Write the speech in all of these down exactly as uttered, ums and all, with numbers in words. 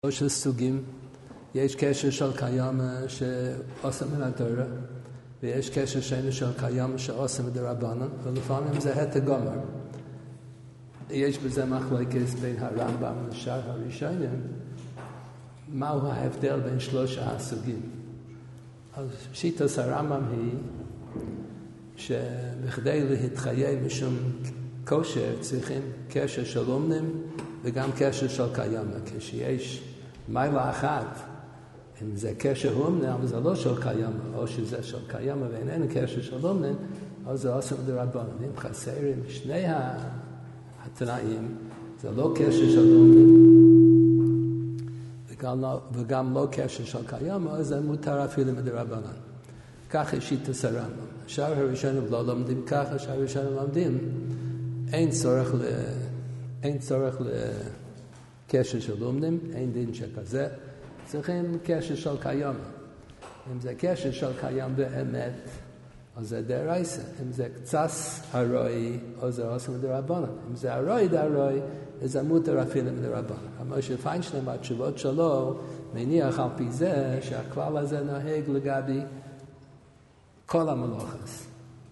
שלושה סוגים, יש קשר של קיים שעושה מן התורה, ויש קשר שני של קיים שעושה מדרבנן, ולפעמים זה הטה גומר. יש בזה מחלוקת בין הרמב"ם לשאר הראשונים, מהו ההבדל בין שלושה הסוגים. אז שיטת הרמב"ם היא שבכדי להתחייב משום כושר צריכים קשר של אומנים וגם קשר של קיים. כשיש מיילה אחת, אם זה קשר אומנים, אבל זה לא של קיים, או שזה של קיים ואיננו קשר של אומנים, אז זה עושה מדרבנן. אם חסרים שני התנאים, זה לא קשר של אומנים וגם לא, וגם לא קשר של קיים, אז זה מותר אפילו מדרבנן. ככה שיטת הרמב"ם. שאר הראשונים לא לומדים ככה, שאר הראשונים לומדים. אין צורך ל... אין צורך לקשר של אומנים, אין דין שכזה. צריכים קשר של קיים. אם זה קשר של קיים באמת, אז זה דרייסה. אם זה קצת הרוי, אז זה עושה מדרבנן. אם זה הרוי דרוי, אז זה מותר אפילו מדרבנן. משה פיינשטיין בתשובות שלו מניח על פי זה שהכלל הזה נוהג לגבי כל המלאכות.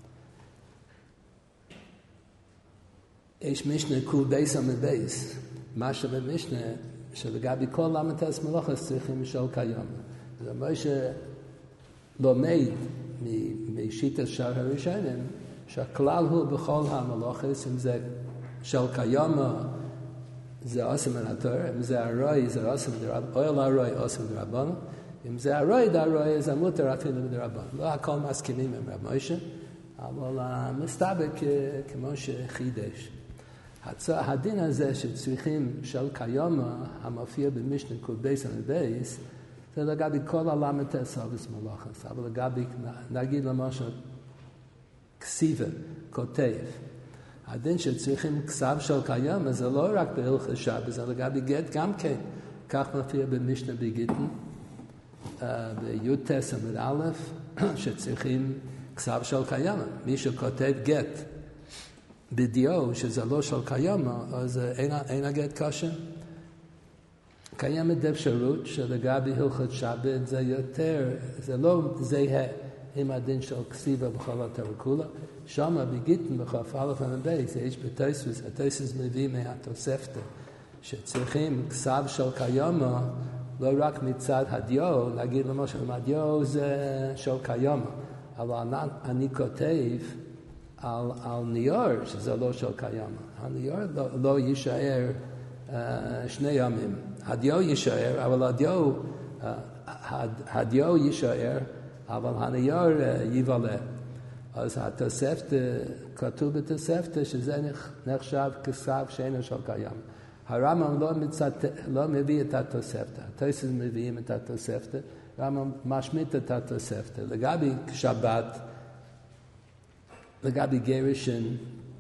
יש משנה קול בייס המבייס, מה שבמשנה שלגבי כל למתס מלאכות צריכים של קיים. זה אומר שלומד משיטת שאר הראשונים שהכלל הוא בכל המלאכות, אם זה של קיים זה עושה מן התורה, אם זה הרוי זה עושה מדרבנן, אוהל הרוי עושה מדרבנן, אם זה הרוי דרוי זה מותר אפילו מדרבנן. לא הכל מסכימים עם רב משה, אבל מסתבר כמו שחידש. הדין הזה שצריכים של קיימה המופיע במשנה קול בייס המבייס זה לגבי כל הלמת סובס מלאכות, אבל לגבי נגיד למשל כסיבה, כותב, הדין שצריכים כסב של קיימה זה לא רק בהלכות שבת, זה לגבי גט גם כן, כך מופיע במשנה בגיטין בי"ט עמוד א' שצריכים כסב של קיימה. מי שכותב גט בדיו שזה לא של קיימה, אז אין, אין הגט קשה. קיימת אפשרות שלגבי הלכות שבת זה יותר, זה לא זהה עם הדין של כסיבה בכל התורה כולה. שם בגיטין בכף א' ובייס יש בתוספות, התוספות מביא מהתוספתא שצריכים כסב של קיימה לא רק מצד הדיו, להגיד למשל הדיו זה של קיימה, אבל אני כותב על, על נייר שזה לא של קיימה. הנייר לא, לא יישאר uh, שני ימים. הדיו יישאר, אבל הדיו, uh, הד, הדיו יישאר, אבל הנייר uh, יבלה. אז התוספת, כתוב בתוספת שזה נחשב כסב שאינו של קיימה. הרמב"ם לא, מצט... לא מביא את התוספתא, התוספות מביאים את התוספתא, הרמב"ם משמיט את התוספתא. לגבי שבת, לגבי גירושין,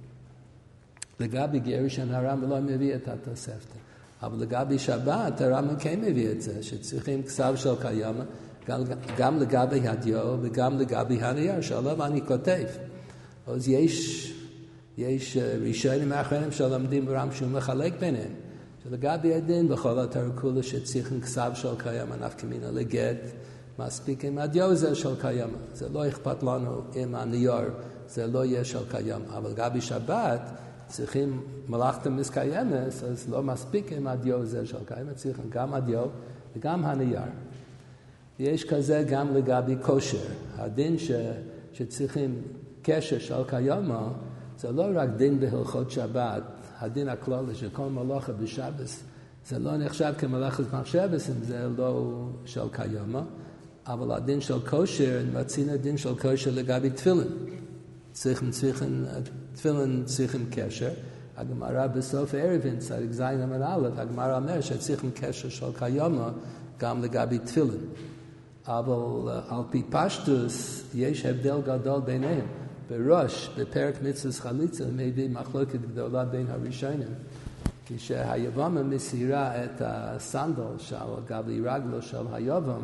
לגבי גירושין הרמב"ם לא מביא את התוספתא. אבל לגבי שבת הרמב"ם כן מביא את זה, שצריכים כסב של קיימה, גם, גם לגבי הדיו וגם לגבי הנייר, שעליו אני כותב. אז יש... יש ראשונים האחרונים שלומדים ברם שהוא מחלק ביניהם. שלגבי הדין בכל התורה כולה שצריכים כסב של קיימה, נפקא מינה לגט, מספיק עם הדיו זה של קיימה. זה לא אכפת לנו עם הנייר, זה לא יהיה של קיימה. אבל לגבי שבת צריכים מלאכתה מסקיימת, אז לא מספיק עם הדיו זה של קיימה, צריכים גם הדיו וגם הנייר. יש כזה גם לגבי כושר. הדין ש, שצריכים קשר של קיימה, זה לא רק דין בהלכות שבת, הדין הכללי של כל מלאכה בשבת, זה לא נחשב כמלאכת מחשבת אם זה לא של קיימה, אבל הדין של כושר, מציין הדין של כושר לגבי תפילין. צריכים, צריכים, תפילין צריכים קשר. הגמרא בסוף ערב, צדיק זין עמוד א', הגמרא אומר שצריכים קשר של קיימה גם לגבי תפילין. אבל על פי פשטוס יש הבדל גדול ביניהם. בראש, בפרק מצוות חליצה, מביא מחלוקת גדולה בין הראשונים. כשהיבמה מסירה את הסנדל של גבי רגלו של היבם,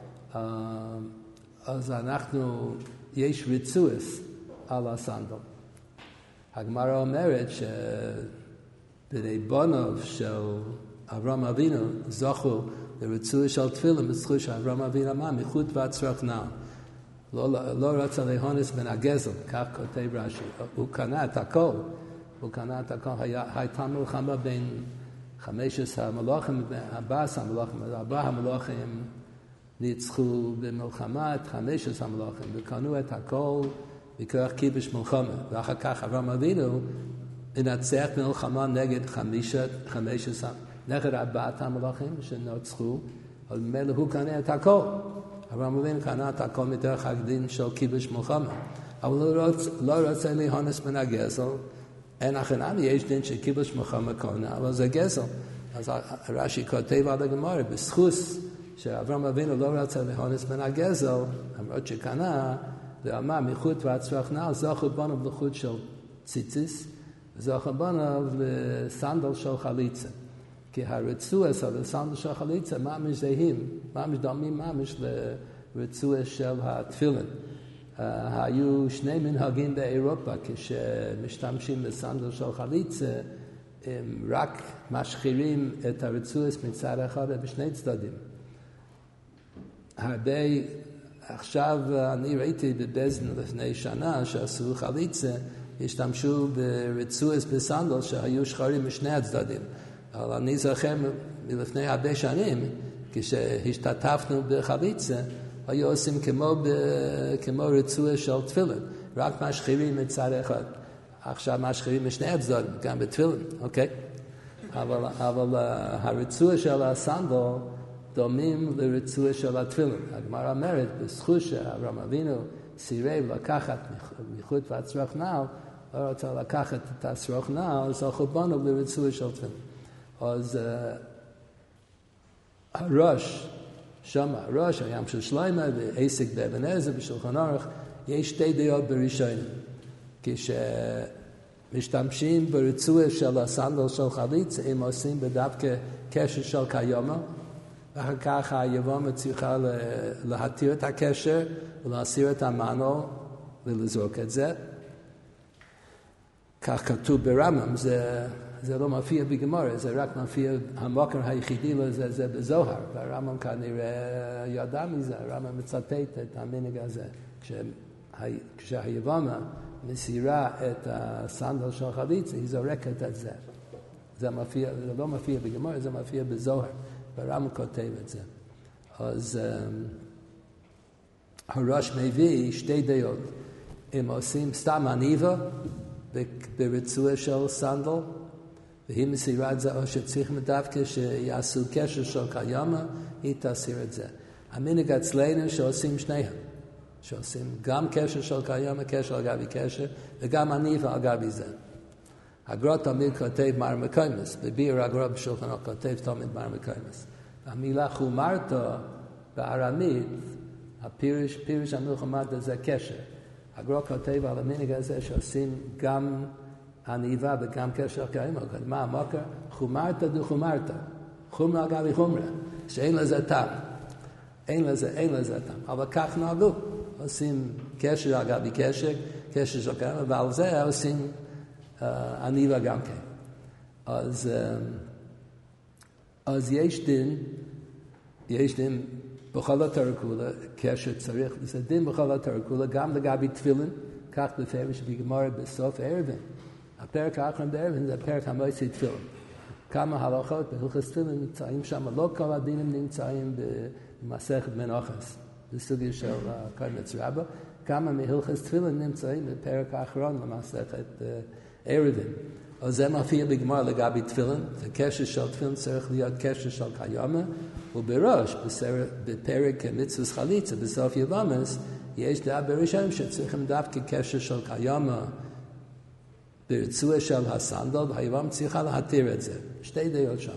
אז אנחנו, יש ריצוס על הסנדל. הגמרא אומרת שבני בונוב של אברהם אבינו זכו לרצוי של תפילין בזכות שאברהם אבינו אמר מחוט ועד צרוך נעל. לא, לא רצה להונס בין הגזל, כך כותב רש"י. הוא קנה את הכל, הוא קנה את הכל. היה, הייתה מלחמה בין חמש עשרה המלוכים, ארבעה עשר המלוכים, ארבעה המלוכים ניצחו במלחמה את חמש עשרה המלוכים, וקנו את הכל בכוח כיבוש מלחמה. ואחר כך אברהם אבינו ינצח במלחמה נגד חמישה, חמש עשרה, נגד ארבעת המלוכים שנוצחו, אבל ממילא הוא קנה את הכל. אברהם אבינו קנה את הכל מדרך הדין של כיבוש מלחמה. אבל הוא לא, לא רוצה להונס מן הגזל. אין אחרנם, יש דין של כיבוש מלחמה קונה, אבל זה גזל. אז רש"י כותב על הגמרא, בזכות שאברהם אבינו לא רצה להונס מן הגזל, למרות שקנה, ואמר מחוט ועד צרוך נעל, זכו בנו לחוט של ציציס, וזכו בנו לסנדל של חליצה. כי הרצועה של הסנדל של חליצה ממש זהים, ממש דומים ממש לרצועה של התפילין. Uh, היו שני מנהגים באירופה, כשמשתמשים בסנדל של חליצה, הם רק משחירים את הרצועה מצד אחד בשני צדדים. הרבה, עכשיו אני ראיתי בבזן לפני שנה שעשו חליצה, השתמשו ברצועה בסנדל שהיו שחורים משני הצדדים. אבל אני זוכר מלפני הרבה שנים, כשהשתתפנו בחליצה, היו עושים כמו, ב, כמו רצועה של תפילין, רק משחירים מצד אחד. עכשיו משחירים משני הצדדים, גם בתפילין, אוקיי? אבל, אבל הרצועה של הסנדל דומים לרצועה של התפילין. הגמרא אומרת, בזכות שאברהם אבינו סירב לקחת מחוט ועד צרוך נעל, לא רוצה לקחת את הצרוך נעל, זכו בנו לרצועה של תפילין. אז הראש, שם הראש, הים של שלמה, ועסק באבן עזרא, בשולחן ערוך, יש שתי דעות בראשונים. כשמשתמשים ברצועה של הסנדל של חליצה, הם עושים בדווקא קשר של קיומה, ואחר כך היבמה צריכה להתיר את הקשר, ולהסיר את המנו, ולזרוק את זה. כך כתוב ברמב"ם, זה... זה לא מופיע בגמרא, זה רק מופיע, המוקר היחידי לזה זה בזוהר, והרמב"ם כנראה ידע מזה, הרמב"ם מצטט את המנהג הזה, כשהיבמה מסירה את הסנדל של חליצה, היא זורקת את זה. זה מופיע, זה לא מופיע בגמרא, זה מופיע בזוהר, והרמב"ם כותב את זה. אז הראש מביא שתי דעות, הם עושים סתם עניבה ברצועה של סנדל, והיא מסירה את זה, או שצריך דווקא שיעשו קשר של קיומה, היא תסיר את זה. המנהג אצלנו שעושים שניהם, שעושים גם קשר של קיומה, קשר על גבי קשר, וגם עניבה על גבי זה. הגר"א תמיד כותב מר מקיימס, בביאור הגר"א בשולחן ערוך כותב תמיד מר מקיימס. המילה חומרתו בארמית, הפירוש, פירוש המלחמה זה קשר. הגר"א כותב על המנהג הזה שעושים גם עניבה וגם קשר קיומה. מה המוקר? חומרתא דחומרתא. חומרה גבי חומרה. שאין לזה טעם. אין לזה, אין לזה טעם. אבל כך נהגו. עושים קשר על גבי קשר, קשר של קיומה, ועל זה עושים uh, עניבה גם כן. אז, uh, אז יש דין, יש דין בכל התורה כולה, קשר צריך, זה דין בכל התורה כולה, גם לגבי תפילין, כך בפירוש בגמרא בסוף ערבים. הפרק האחרון בערבים זה הפרק המועצת תפילין. כמה הלכות בהלכות תפילין נמצאים שם, לא כל הדינים נמצאים במסכת מנוחס, בסוגיה של קיימץ רבה, כמה מהלכות תפילין נמצאים בפרק האחרון במסכת ערבים. אז זה מופיע בגמרא לגבי תפילין, זה קשר של תפילין צריך להיות קשר של קיומה, ובראש, בפרק מצוות חליצה, בסוף יבמס, יש דעה בראשונים שצריכים דווקא קשר של קיומה, ברצועה של הסנדל, והיבמה צריכה להתיר את זה. שתי דעות שם.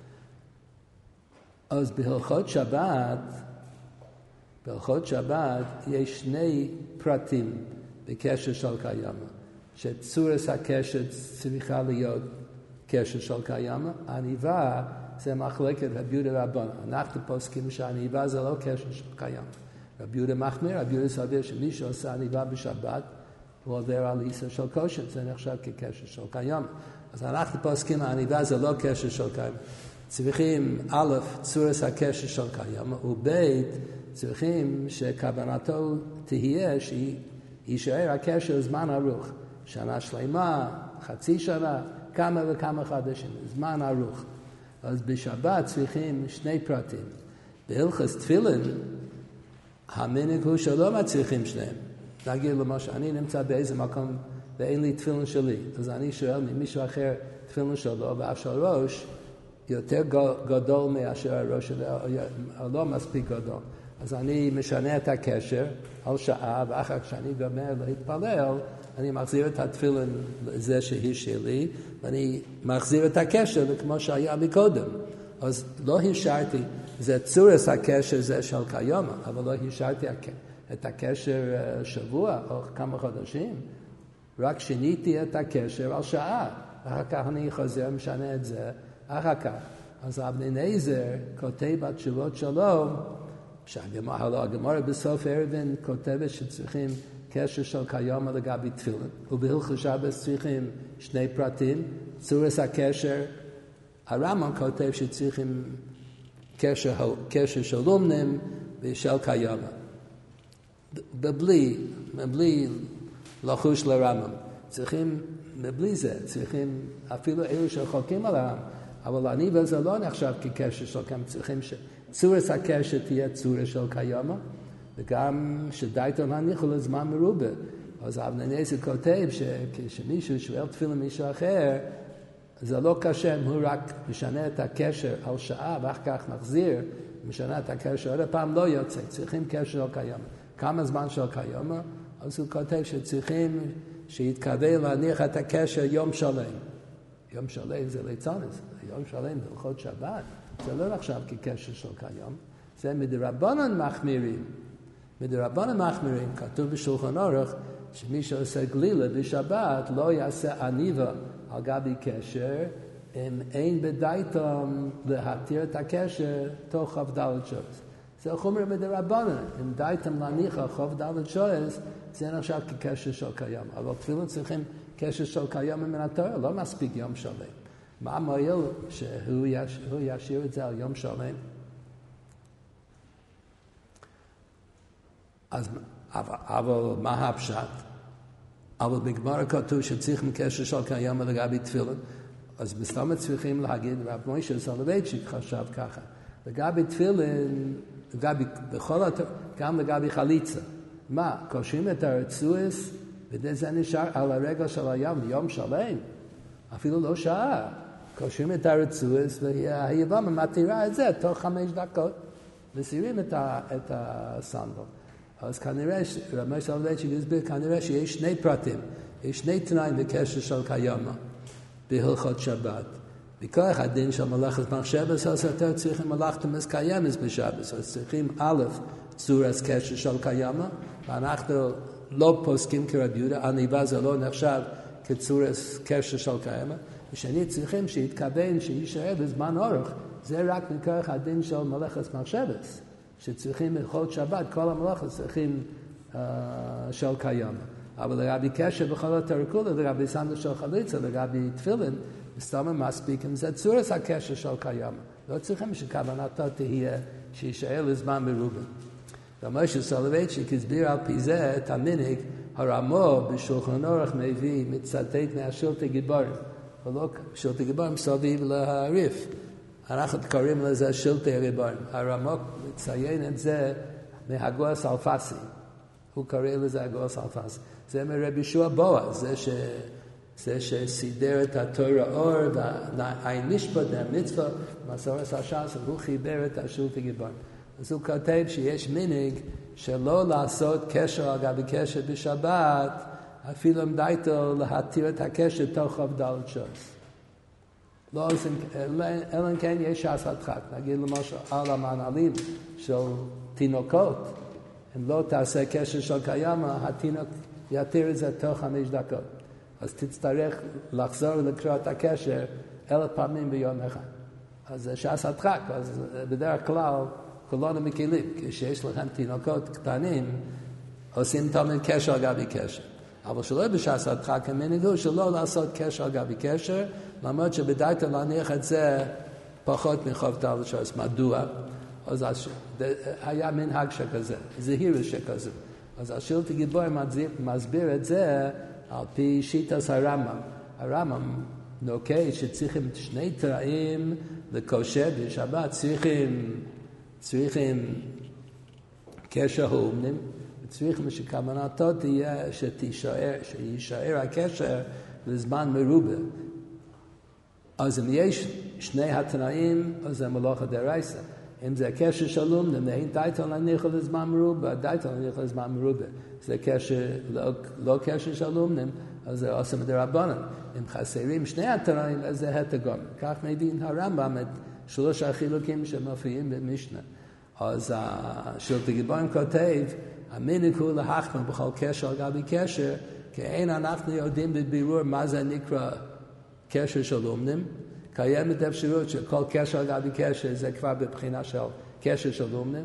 אז בהלכות שבת, בהלכות שבת יש שני פרטים בקשר של קיומה. שצורס הקשר צריכה להיות קשר של קיומה. העניבה זה מחלקת רבי יהודה רבן. אנחנו פוסקים שהעניבה זה לא קשר של קיומה. רבי יהודה מחמיר, רבי יהודה סביר שמי שעושה עניבה בשבת, הוא עובר על איסור של כושר, זה נחשב כקשר של קיומה. אז אנחנו פוסקים העניבה זה לא קשר של קיומה. צריכים א', צורס הקשר של קיימא, וב', צריכים שכוונתו תהיה שישאר הקשר זמן ארוך, שנה שלמה, חצי שנה, כמה וכמה חודשים, זמן ארוך. אז בשבת צריכים שני פרטים. בהלכות תפילין, המנהג הוא שלא מצריכים שניהם. נגיד למשל, אני נמצא באיזה מקום ואין לי תפילין שלי, אז אני שואל ממישהו אחר תפילין שלו, ואף שהראש יותר גדול מאשר הראש, או לא מספיק גדול. אז אני משנה את הקשר על שעה, ואחר כשאני גומר להתפלל, אני מחזיר את התפילין לזה שהיא שלי, ואני מחזיר את הקשר כמו שהיה מקודם. אז לא השארתי, זה צורס הקשר זה של קיומה, אבל לא השארתי את הקשר שבוע או כמה חודשים, רק שיניתי את הקשר על שעה, ואחר כך אני חוזר ומשנה את זה אחר כך. אז אבן אליעזר כותב בתשובות שלו, שהגמרא בסוף ערבין כותבת שצריכים קשר של קיומה לגבי תפילין, ובהלכות שבת צריכים שני פרטים, צורס הקשר, הרמב"ם כותב שצריכים קשר, קשר של אומנים ושל קיומה. בבלי, בבלי לחוש לרמב"ם, צריכים, בבלי זה, צריכים אפילו אלו שחולקים על הרמב"ם, אבל אני וזה לא נחשב כקשר של קיומה, צריכים שצורס הקשר תהיה צורס של קיומה, וגם שדייתו להניחו לזמן מרובה. אז אבן אליעזר כותב שכשמישהו שואל תפילין מישהו אחר, זה לא קשה אם הוא רק משנה את הקשר על שעה ואחר כך מחזיר, משנה את הקשר, עוד פעם לא יוצא, צריכים קשר של קיומה. כמה זמן של קיומה? אז הוא כותב שצריכים שיתכוון להניח את הקשר יום שלם. יום שלם זה ליצנס, יום שלם בהלכות שבת, זה לא נחשב כקשר של קיומה. זה מדרבנן מחמירים. מדרבנן מחמירים, כתוב בשולחן אורך, שמי שעושה גלילה בשבת לא יעשה עניבה על גבי קשר, אם אין בדייתם להתיר את הקשר תוך חוב דלת שועס. זה חומר מדרבנן, אם דייתם להניחה חוב דלת שועס, זה נחשב כקשר של קיום. אבל תפילין צריכים קשר של קיום מן התורה, לא מספיק יום שלם. מה מועיל שהוא ישאיר את זה על יום שלם? אז, אבל, אבל מה הפשט? אבל בגמרא כתוב שצריכים קשר של קיום לגבי תפילין, אז בסתם צריכים להגיד, רב מוישה סולובייצ'יק חשב ככה, לגבי תפילין, לגבי, בכל התורה, גם לגבי חליצה. מה, קושרים את הרצועס, וזה נשאר על הרגל של הים, יום שלם, אפילו לא שעה. קושרים את הרצועס, והיבמה מתירה את זה תוך חמש דקות, מסירים את, את הסנדל. אז כנראה, רב מוישה סולובייצ'יק הסביר, כנראה שיש שני פרטים, יש שני תנאים בקשר של קיומה, בהלכות שבת. בכוח הדין של מלאכת מחשבת, אז יותר צריכים מלאכת מסקיימס בשבת. אז צריכים א', צורס קשר של קיומה, ואנחנו לא פוסקים כרב יהודה, עניבה זה לא נחשב כצורס קשר של קיומה. ושני צריכים שיתכוון שישאר בזמן אורך, זה רק מכוח הדין של מלאכת מחשבת, שצריכים בהלכות שבת, כל המלאכת צריכים uh, של קיומה. אבל לגבי קשר בכל התרקולה, לגבי סנדל של חליצה, לגבי תפילין, מסתובב מספיק עם זה צורס הקשר של קיומה. לא צריכים שכוונתו תהיה שישאר לזמן מרובה. רב מוישה סולובייצ'יק הסביר על פי זה את המנהג, הרמו בשולחן אורך מביא מצטט מהשלטי גיבורים, ולא שלטי גיבורים סביב להריף. אנחנו קוראים לזה שלטי גיבורים. הרמו מציין את זה מהגוס אלפסי. הוא קורא לזה הגוס אלפסי. זה מרבי יהושע בועז, זה ש... זה שסידר את התורה אור, והעין משפט, המצווה, מסורת הש"ס, הוא חיבר את השלטי גיבורים. אז הוא כותב שיש מנהג שלא לעשות קשר על גבי קשר בשבת, אפילו אם דייתו להתיר את הקשר תוך חוב דלת שועס. לא עושים, אלא אם כן יש שעשת דחק. נגיד למשל על המנהלים של תינוקות, אם לא תעשה קשר של קיומה, התינוק יתיר את זה תוך חמש דקות. אז תצטרך לחזור לקרוא את הקשר אלף פעמים ביום אחד. אז זה שעשת דחק, אז בדרך כלל כולנו מכירים, כשיש לכם תינוקות קטנים, עושים תמיד קשר על גבי קשר. אבל שלא בשעשת דחק, המנהג הוא שלא לעשות קשר על גבי קשר, למרות שבדייתו להניח את זה פחות מחוב טל שורס. מדוע? אז היה מנהג שכזה, זהירות שכזה. אז השילטי גיבור מסביר את זה על פי שיטת הרמב"ם. הרמב"ם נוקט שצריכים שני תראים לקושר בשבת, צריכים, צריכים קשר האומנים, וצריכים שכוונתו תהיה שתישאר, שישאר הקשר לזמן מרובה. אז אם יש שני התנאים, אז זה מלאכה דרייסה. אם זה קשר של אומנים, אין דייטל להניח לזמן מרובה, דייטל להניח לזמן מרובה. זה קשר, לא, לא קשר של אומנים, אז זה עושה מדרבנן. אם חסרים שני התנאים, אז זה התגון. כך מבין הרמב"ם את שלוש החילוקים שמופיעים במשנה. אז השילטי גיבורים כותב, המנהג הוא להחמיר בכל קשר על גבי קשר, כי אין אנחנו יודעים בבירור מה זה נקרא קשר של אומנים. קיימת אפשרות שכל קשר על גבי קשר זה כבר בבחינה של קשר של אומנים.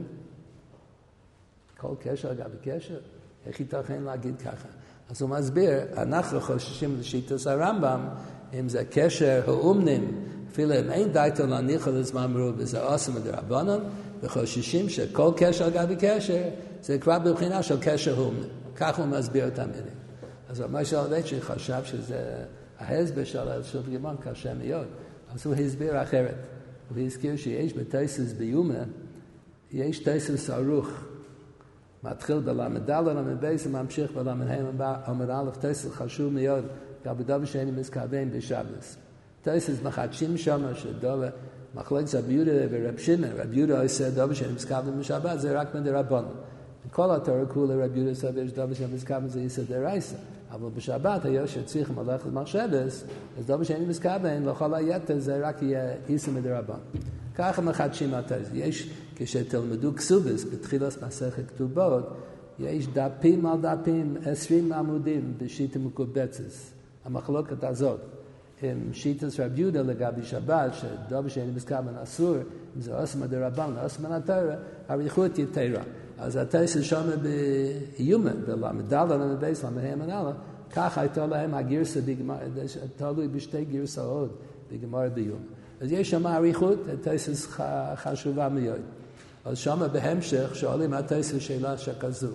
כל קשר על גבי קשר? איך ייתכן להגיד ככה? אז הוא מסביר, אנחנו חוששים לשיטת הרמב"ם, אם זה קשר האומנים, אפילו אם אין דייטל להניח לזמן מרובה, זה עושה מדרבנן, וחוששים שכל קשר על גבי קשר זה כבר בבחינה של קשר האומנים. כך הוא מסביר את המילים. אז מה שהולד שחשב שזה ההסבר של השילטי גיבורים קשה מאוד. אז הוא הסביר אחרת. הוא הזכיר שיש בתוספות ביומא, יש תוספות ערוך. מתחיל בלמד ד' למד בייס וממשיך בלמד ה' עמוד א', תוספות חשוב מאוד, גם בדבר שאיני מתכוון בשבת. תוספות מחדשים שם, שדבר מחלקת רבי יהודה ורב שמעון, רבי יהודה עושה דבר שאיני מתכוון בשבת, זה רק מדרבנן. כל התורה כולה רבי יהודה סובר שדבר שאיני מתכוון זה יסוד דרייסה. אבל בשבת היה שצריך מלאכת מחשבת, אז דבר שאיני מתכוון, לכל היתר זה רק יהיה יסוד מדרבנן. ככה מחדשים התוספות. יש כשתלמדו כסובס בתחילת מסכת כתובות, יש דפים על דפים, עשרים עמודים בשיטה מקובצת. המחלוקת הזאת, עם שיטת רבי יהודה לגבי שבת, שדבר שאיני מתכוון אסור, אם זה עושה מדרבנן, עושה מן התורה, אריכות יתרה. אז התוספות שם באיומה, בלמד ד' למד בייס, למד ה' מנהלה, כך הייתה להם הגרסה, תלוי בשתי גרסאות בגמרא ביומה. אז יש שם אריכות, התוספות חשובה מאוד. אז שם בהמשך שואלים התוספות שאלה שכזו.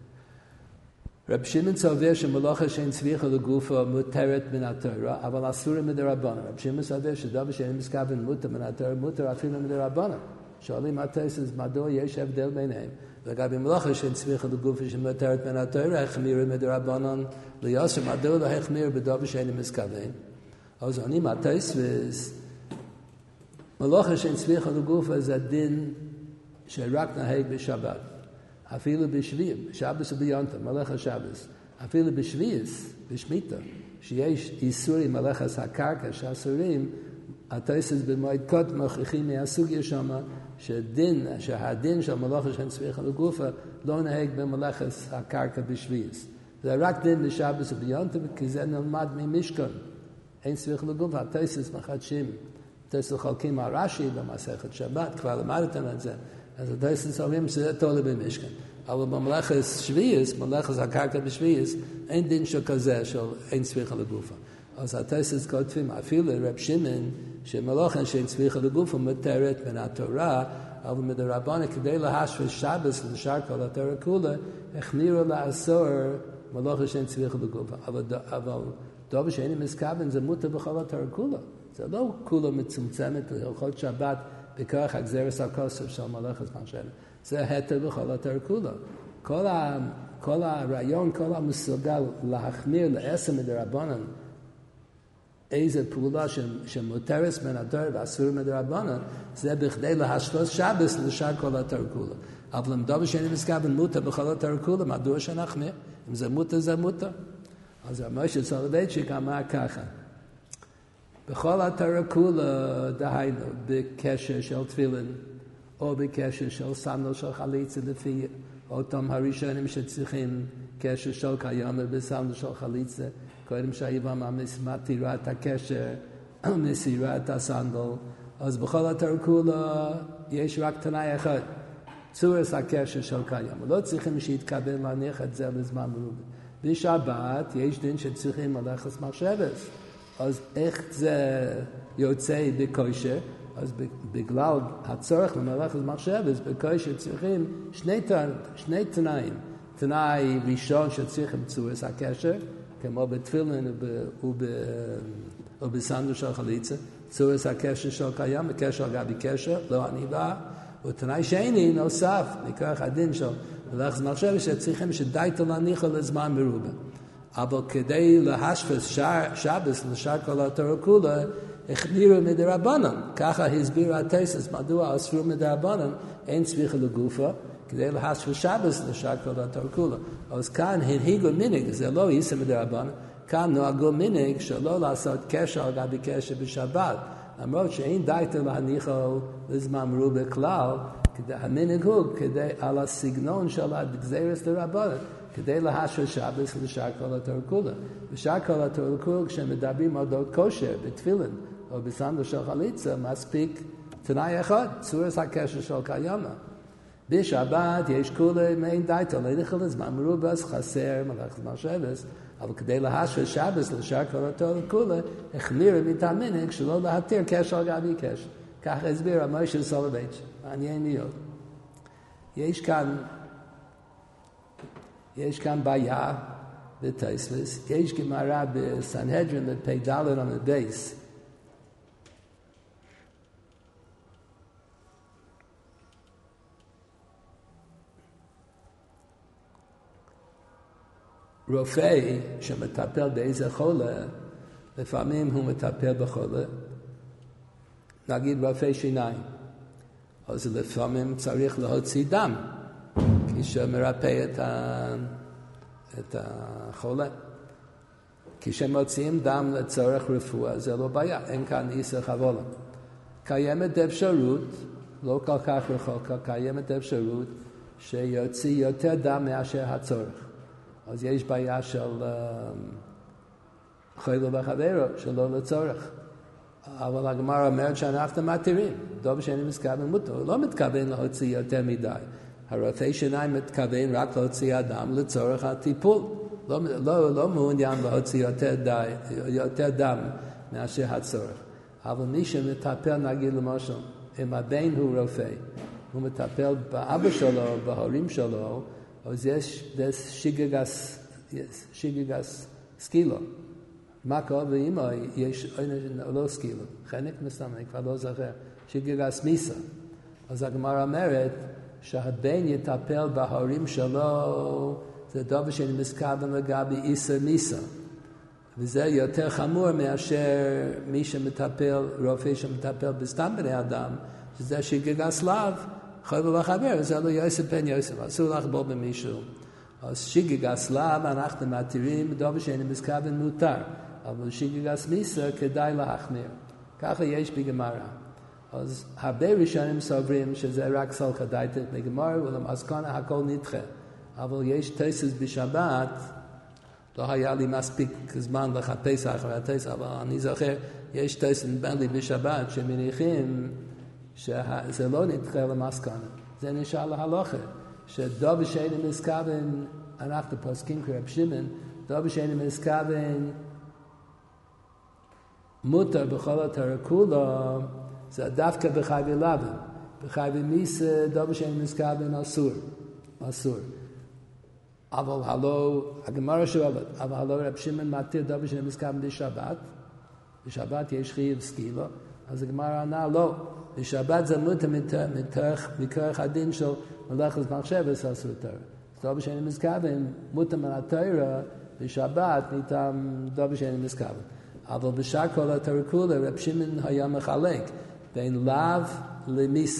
רב שמעון סובר שמלאכה שאין צריכה לגופה מותרת מן התורה, אבל אסורה מדרבנן. רב שמעון סובר שדבר שאין מתכוון מותר מן התורה, מותר אפילו מדרבנן. שואלים התוספות מדוע יש הבדל ביניהם. לגבי מלאכה שאין צריכה לגופה שמותרת מן התורה, החמיר מדרבנן ליוסר, מדוע לא החמיר בדבר שאין מתכוון. אז עונים התוספות, מלאכה שאין צריכה לגופה זה דין שרק נהג בשבת. אפילו בשביעי, בשבת וביונטה, מלאכה שבת. אפילו בשביעי, בשמיטה, שיש איסורים מלאכת הקרקע שאסורים, התוספות במועד קודם מוכיחים מהסוגיה שם, שדין, שהדין של מלאכה שאין צריכה לגופה לא נהג במלאכת הקרקע בשביעי. זה רק דין בשבת וביונטה, כי זה נלמד ממשכן. אין צריכה לגופה, התוספות מחדשים. תוספות חולקים על רש"י במסכת שבת, כבר למדתם את זה. אז התוספות אומרים שזה תולה במשכן. אבל במלאכת שביעית, מלאכת הקרקע בשביעית, אין דין שכזה של אין צריכה לגופה. אז התוספות כותבים, אפילו רב שמעון, שמלאכה שאין צריכה לגופה מותרת מן התורה, אבל מדרבנן כדי להשוות שבת לשאר כל התורה כולה, החמירו לאסור מלאכה שאין צריכה לגופה. אבל, אבל דבר שאיני מתכוון זה מותר בכל התורה כולה. זה לא כולה מצומצמת להלכות שבת בכוח הגזירת הכוסף של מלאכת מחשבת. זה היתר בכל התורה כולה. כל, ה, כל הרעיון, כל המסוגל להחמיר לעשר מדרבנן, איזה פעולה שמותרת מן התורה ואסור מדרבנן, זה בכדי להשוות שבת לשאר כל התורה כולה. אבל אם דבר שאיני מתכוון מותר בכל התורה כולה, מדוע שנחמיר? אם זה מותר, זה מותר. אז משה סולובייצ'יק אמר ככה, בכל התורה כולה, דהיינו, בקשר של תפילין, או בקשר של סנדל של חליצה, לפי אותם הראשונים שצריכים קשר של קיימא בסנדל של חליצה, קודם שהיבם מתירה את הקשר, מסירה את הסנדל, אז בכל התורה כולה יש רק תנאי אחד, צורס הקשר של קיימא. לא צריכים שיתקבל להניח את זה לזמן מרובה. בשבת יש דין שצריכים מלאכת מחשבת. אז איך זה יוצא בכושר? אז בגלל הצורך למלאכת מחשבת, בקושי שצריכים שני, שני תנאים. תנאי ראשון שצריכים צורת הקשר, כמו בתפילין ובסנדל של חליצה, צורת הקשר של קיים, הקשר על גבי קשר, לא עניבה. ותנאי שני נוסף, מכוח הדין של מלאכת מחשבת, שצריכים שדייתו להניחו לזמן מרובה. אבל כדי להשפס שבס לשאר כל התורה כולה, החמירו מדרבנן. ככה הסביר התוספות מדוע אסרו מדרבנן, אין צריכה לגופה, כדי להשפס שבס לשאר כל התורה כולה. אז כאן הנהיגו מנהג, זה לא איסר מדרבנן, כאן נוהגו מנהג שלא לעשות קשר על גבי קשר בשבת. למרות שאין דייתו להניחו לזמן מרובה כלל, המנהג הוא כדי על הסגנון של הגזירס דרבנן. כדי להשווה שבס לשאר כל התורה כולה. בשאר כל התורה כולה, כשמדברים על דעות כושר, בתפילין, או בסנדל של חליצה, מספיק תנאי אחד, צורת הקשר של קיימה. בשבת יש כולה מעין דייתו, להניחו לזמן מרובה, אז חסר מלאכת מחשבת, אבל כדי להשווה שבס לשאר כל התורה כולה, החמירו מתאמינג שלא להתיר קשר על גבי קשר. כך הסביר המוישה סולובייץ'. מעניין מאוד. יש כאן יש כאן בעיה בתוספות, יש גמרא בסנהדרין בפ"ד עמוד בייס. רופא שמטפל באיזה חולה, לפעמים הוא מטפל בחולה, נגיד רופא שיניים, אז לפעמים צריך להוציא דם. כשמרפא את, ה... את החולה. כשמוציאים דם לצורך רפואה, זה לא בעיה, אין כאן איסר חבולה. קיימת אפשרות, לא כל כך רחוק, קיימת אפשרות שיוציא יותר דם מאשר הצורך. אז יש בעיה של חולה וחברו, שלא לצורך. אבל הגמרא אומרת שאנחנו מתירים, דוב שאני מתכוון מותר, הוא לא מתכוון להוציא יותר מדי. הרופא שיניים מתכוון רק להוציא אדם לצורך הטיפול. לא, לא, לא מעוניין להוציא יותר, די, יותר דם מאשר הצורך. אבל מי שמטפל, נגיד למשל, אם הבן הוא רופא, הוא מטפל באבא שלו, בהורים שלו, אז יש שיגגס, שיגגס סקילו. מה קורה ואמא, יש לא סקילו. חנק מסתם, אני כבר לא זוכר. שיגגס מיסה. אז הגמרא אומרת, שהבן יטפל בהורים שלו, זה דבר שאני מתכוון לגבי איסר מיסה. וזה יותר חמור מאשר מי שמטפל, רופא שמטפל בסתם בני אדם, שזה שגגס לאו, חייב לחבר, זה לא יוסף בן יוסף, אסור לחבור במישהו. אז שגגס לאו, אנחנו מתירים, דבר שאני מתכוון מותר, אבל שגגס מיסה כדאי להחמיר. ככה יש בגמרא. אז הרבה ראשונים סוברים שזה רק סלקא דייתא בגמרא, ולמסקנה הכל נדחה. אבל יש תוספות בשבת, לא היה לי מספיק זמן לחפש אחרי התוספות, אבל אני זוכר, יש תוספות בין לי בשבת שמניחים שזה לא נדחה למסקנה. זה נשאר להלוכה, שדובר שאינו מתכוון, אנחנו פוסקים כרב שמעון, דובר שאינו מתכוון מותר בכל התורה כולה, זה דווקא בחייבי לבן. בחייבי מיסה, דבר שאין מתכוון אסור. אסור. אבל הלא, הגמרא שואלת, אבל הלא רב שמעון מתיר דבר שאין מתכוון בשבת. בשבת יש חייב סקילו. אז הגמרא ענה, לא. בשבת זה מותר מכוח הדין של מלאכת מחשבת אסור תורה. דבר שאין מתכוון, מותר מן התורה, בשבת ניתן דבר שאין מתכוון. אבל בשאר כל התורה כולה, רב שמעון היה מחלק. בין לאו למיסה.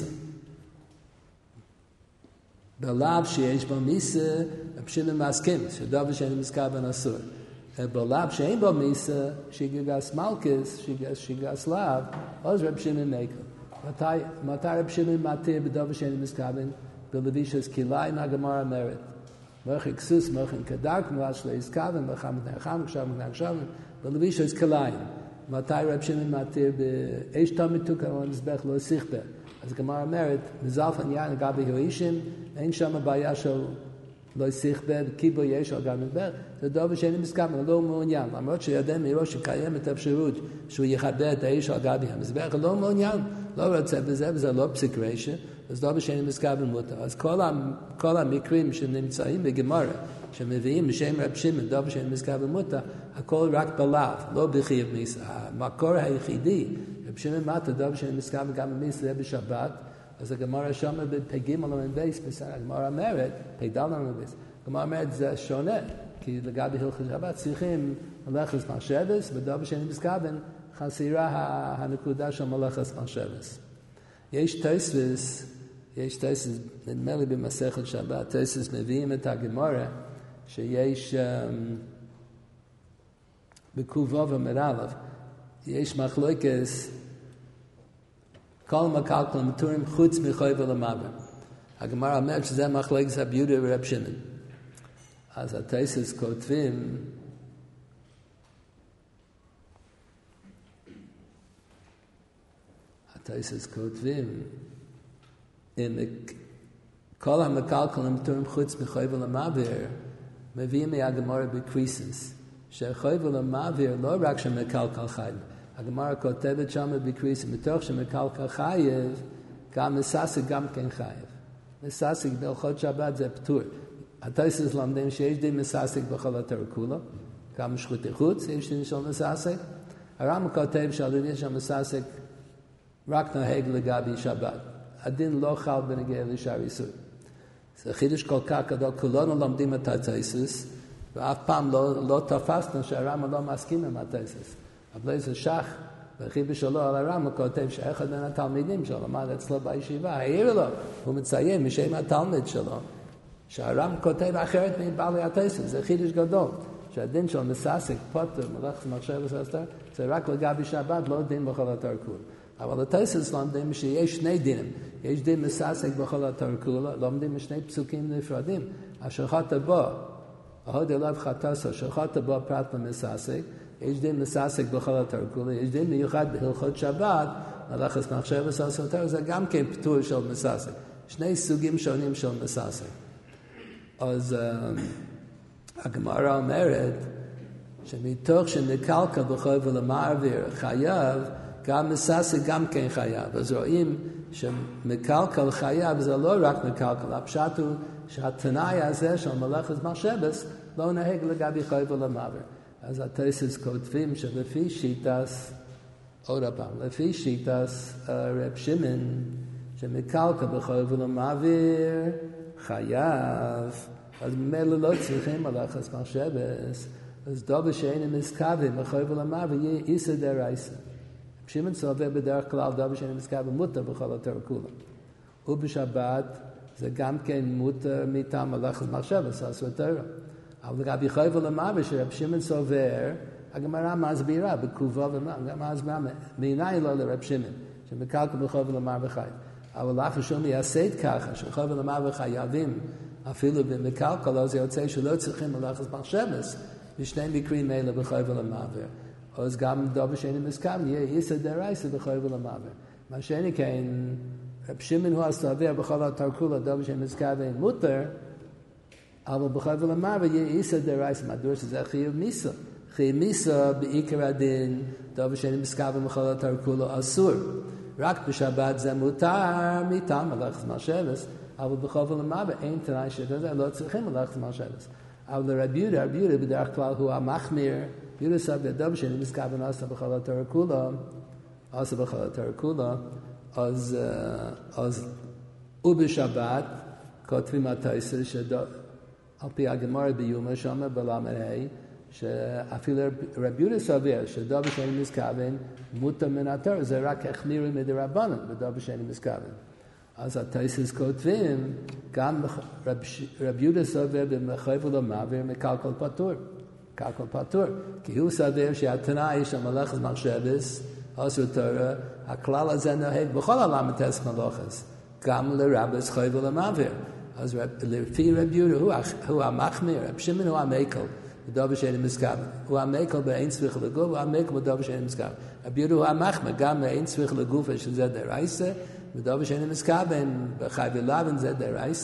בלאו שיש בו מיסה, רב שמעון מסכים, שדבר שאני מתכוון אסור. בלאו שאין בו מיסה, שיגגס מלכס, שיגגס לאו, אז רב שמעון מקל. מתי, מתי רב שמעון מתיר בדבר שאני מתכוון? בלבישס כליים הגמרא אומרת. מוכן כסוס, מוכן כדרק, מואש לא יזכוון, מוכן מתנחם, עכשיו מתנחם, בלבישס כליים. מתי רב שמעון מתיר באש תמיד תוקן על המזבח לא שיחפה. אז הגמרא אומרת, מזלפן יין לגבי האישים, אין שם בעיה של לא שיחבא וכיבו יש על גם מדבר, זה דבר שאיני מסכוון, לא מעוניין, למרות שיודע מראש שקיימת אפשרות שהוא יכבה את האש על גבי המזבח, לא מעוניין, לא רוצה בזה, וזה לא פסיק רשע, אז דבר שאיני מסכוון מותר. אז כל, כל המקרים שנמצאים בגמרא, שמביאים בשם רב שמעון, דבר שאיני מסכוון מותר, הכל רק בלאו, לא בחייב מיסה. המקור היחידי, רב שמעון מטה, דבר שאיני מסכוון גם במיסה זה בשבת, אז הגמרא שמה בפגים על המנבייס, הגמרא אומרת, פגדל על המנבייס, הגמרא אומרת זה שונה, כי לגבי הלכות שבת צריכים מלאכת מחשבת, ודבר שאיני מסכוון, חסירה הנקודה של מלאכת מחשבת. יש תוספות, יש תוספות, נדמה לי במסכת שבת, תוספות מביאים את הגמרא, שיש בקובו ומרלב, יש מחלוקת, כל מקלקל מתורים חוץ מחייב ולמעבר. הגמרא אומרת שזה מחלוקת רב יהודה ורב שמעון. אז התוספות כותבים, התוספות כותבים, כל המקלקל מתורים חוץ מחייב ולמעבר, מביאים מהגמרא בקריסנס, שחייב ולמעבר לא רק שמקלקל חייב, הגמרא כותבת שם בקריסנס, מתוך שמקלקל חייב, גם מססק גם כן חייב. מססק בהלכות שבת זה פטור. התוספות לומדים שיש דין מססק בכל התורה כולו, גם שחוטי חוץ, יש דין של מססק. הרמב"ם כותב שהדין של מססק רק נוהג לגבי שבת. הדין לא חל בנגיע לשאר איסור. זה חידוש כל כך גדול, כולנו לומדים את התוספות, ואף פעם לא, לא תפסנו שהרמב"ם לא מסכים עם התוספות. אבל זה שח, בחידוש שלו על הרמב"ם כותב שאחד מן התלמידים שלו למד אצלו בישיבה, העיר לו, הוא מציין משם התלמיד שלו, שהרמב"ם כותב אחרת מבעלי התוספות, זה חידוש גדול, שהדין של מססק, פוטר, מלאכת מחשבת אסתר, זה רק לגבי שבת, לא דין בכל התורה כולה. אבל התוספות לומדים שיש שני דינים, יש דין מססק בכל התורה כולה, לומדים משני פסוקים נפרדים, אשר חטא בו, ההוד אליו חטאסו, אשר חטא בו פרט למססק, יש דין מססק בכל התורה כולה, יש דין מיוחד בהלכות שבת, מלאכת מחשבת אסתר, זה גם כן פטור של מססק, שני סוגים שונים של מססק. אז uh, הגמרא אומרת שמתוך שמקלקל בחייב ולמעבר חייב, גם מססק גם כן חייב. אז רואים שמקלקל חייב זה לא רק מקלקל, הפשט הוא שהתנאי הזה של מלאכת מחשבת לא נהג לגבי חייב ולמעבר. אז התוספות כותבים שלפי שיטס, עוד פעם, לפי שיטס רב שמעון, שמקלקל בחייב ולמעבר חייב, אז ממילא לא צריכים מלאכת מחשבת, אז דבר שאינו מסכוון בחייב ולמעבר יהיה איסא דרייסא. רב שמעון סובר בדרך כלל דבר שאינו מסכוון מותר בכל התורה כולה. ובשבת זה גם כן מותר מטעם מלאכת מחשבת, אסור תורה. אבל לגבי חייב ולמעבר שרב שמעון סובר, הגמרא מסבירה בקובו ומה מסבירה, מעיני לא לרב שמעון, שמקלקל בחייב ולמעבר חייב. אבל אף שום יעשה את ככה, שחייב ולמעבר חייבים, אפילו במקלקל, אז יוצא שלא צריכים מלאכת מחשבת, בשני מקרים אלה בחייב ולמעבר. אז גם דבר שאינו מסכוון, יהיה איסא דרייסא בחייב ולמעבר. מה שאין כן, רב שמעון הוא הסובר בכל התורה כולה, דבר שאינו מסכוון מותר, אבל בחייב ולמעבר יהיה איסא דרייסא, מדוע שזה חייב מיסה. חייב מיסה בעיקר הדין, דבר שאינו מסכוון בכל התורה כולה אסור. רק בשבת זה מותר מטעם מלאכת מחשבת, אבל בחייב ולמעבר אין תנאי שזה, לא צריכים מלאכת מחשבת. אבל לרב יהודה, רב יהודה בדרך כלל הוא המחמיר, יהודה סבר דבר שאינו מסכוון עשה בכל התורה כולה, עשה בכל התורה כולה, אז, אז ובשבת כותבים התוספות שעל פי הגמרא ביומא שם בלמד ה' שאפילו רב יהודה סבר שדבר שאינו מסכוון מותר מן התורה, זה רק החמירו מדרבנן בדבר שאינו מסכוון. אז התוספות כותבים, גם רב, רב יהודה סובר בחייב ולמעבר מקלקל פטור. מקלקל פטור. כי הוא סובר שהתנאי של מלאכת מחשבת, אסור תורה, הכלל הזה נוהג בכל הלמד מלאכת, גם לרבס חייב ולמעבר. אז רב, לפי רב יהודה הוא, הוא המחמיר, רב שמעון הוא המקל, בדבר שאינו מסכוון. הוא המקל באין צריך לגוף, הוא המקל בדבר שאינו מסכוון. רב יהודה הוא המחמיר, גם באין צריך לגוף, שזה דרייסא, ודבר שאינו מסכוון בחייב ולמעבר זה דרייסא,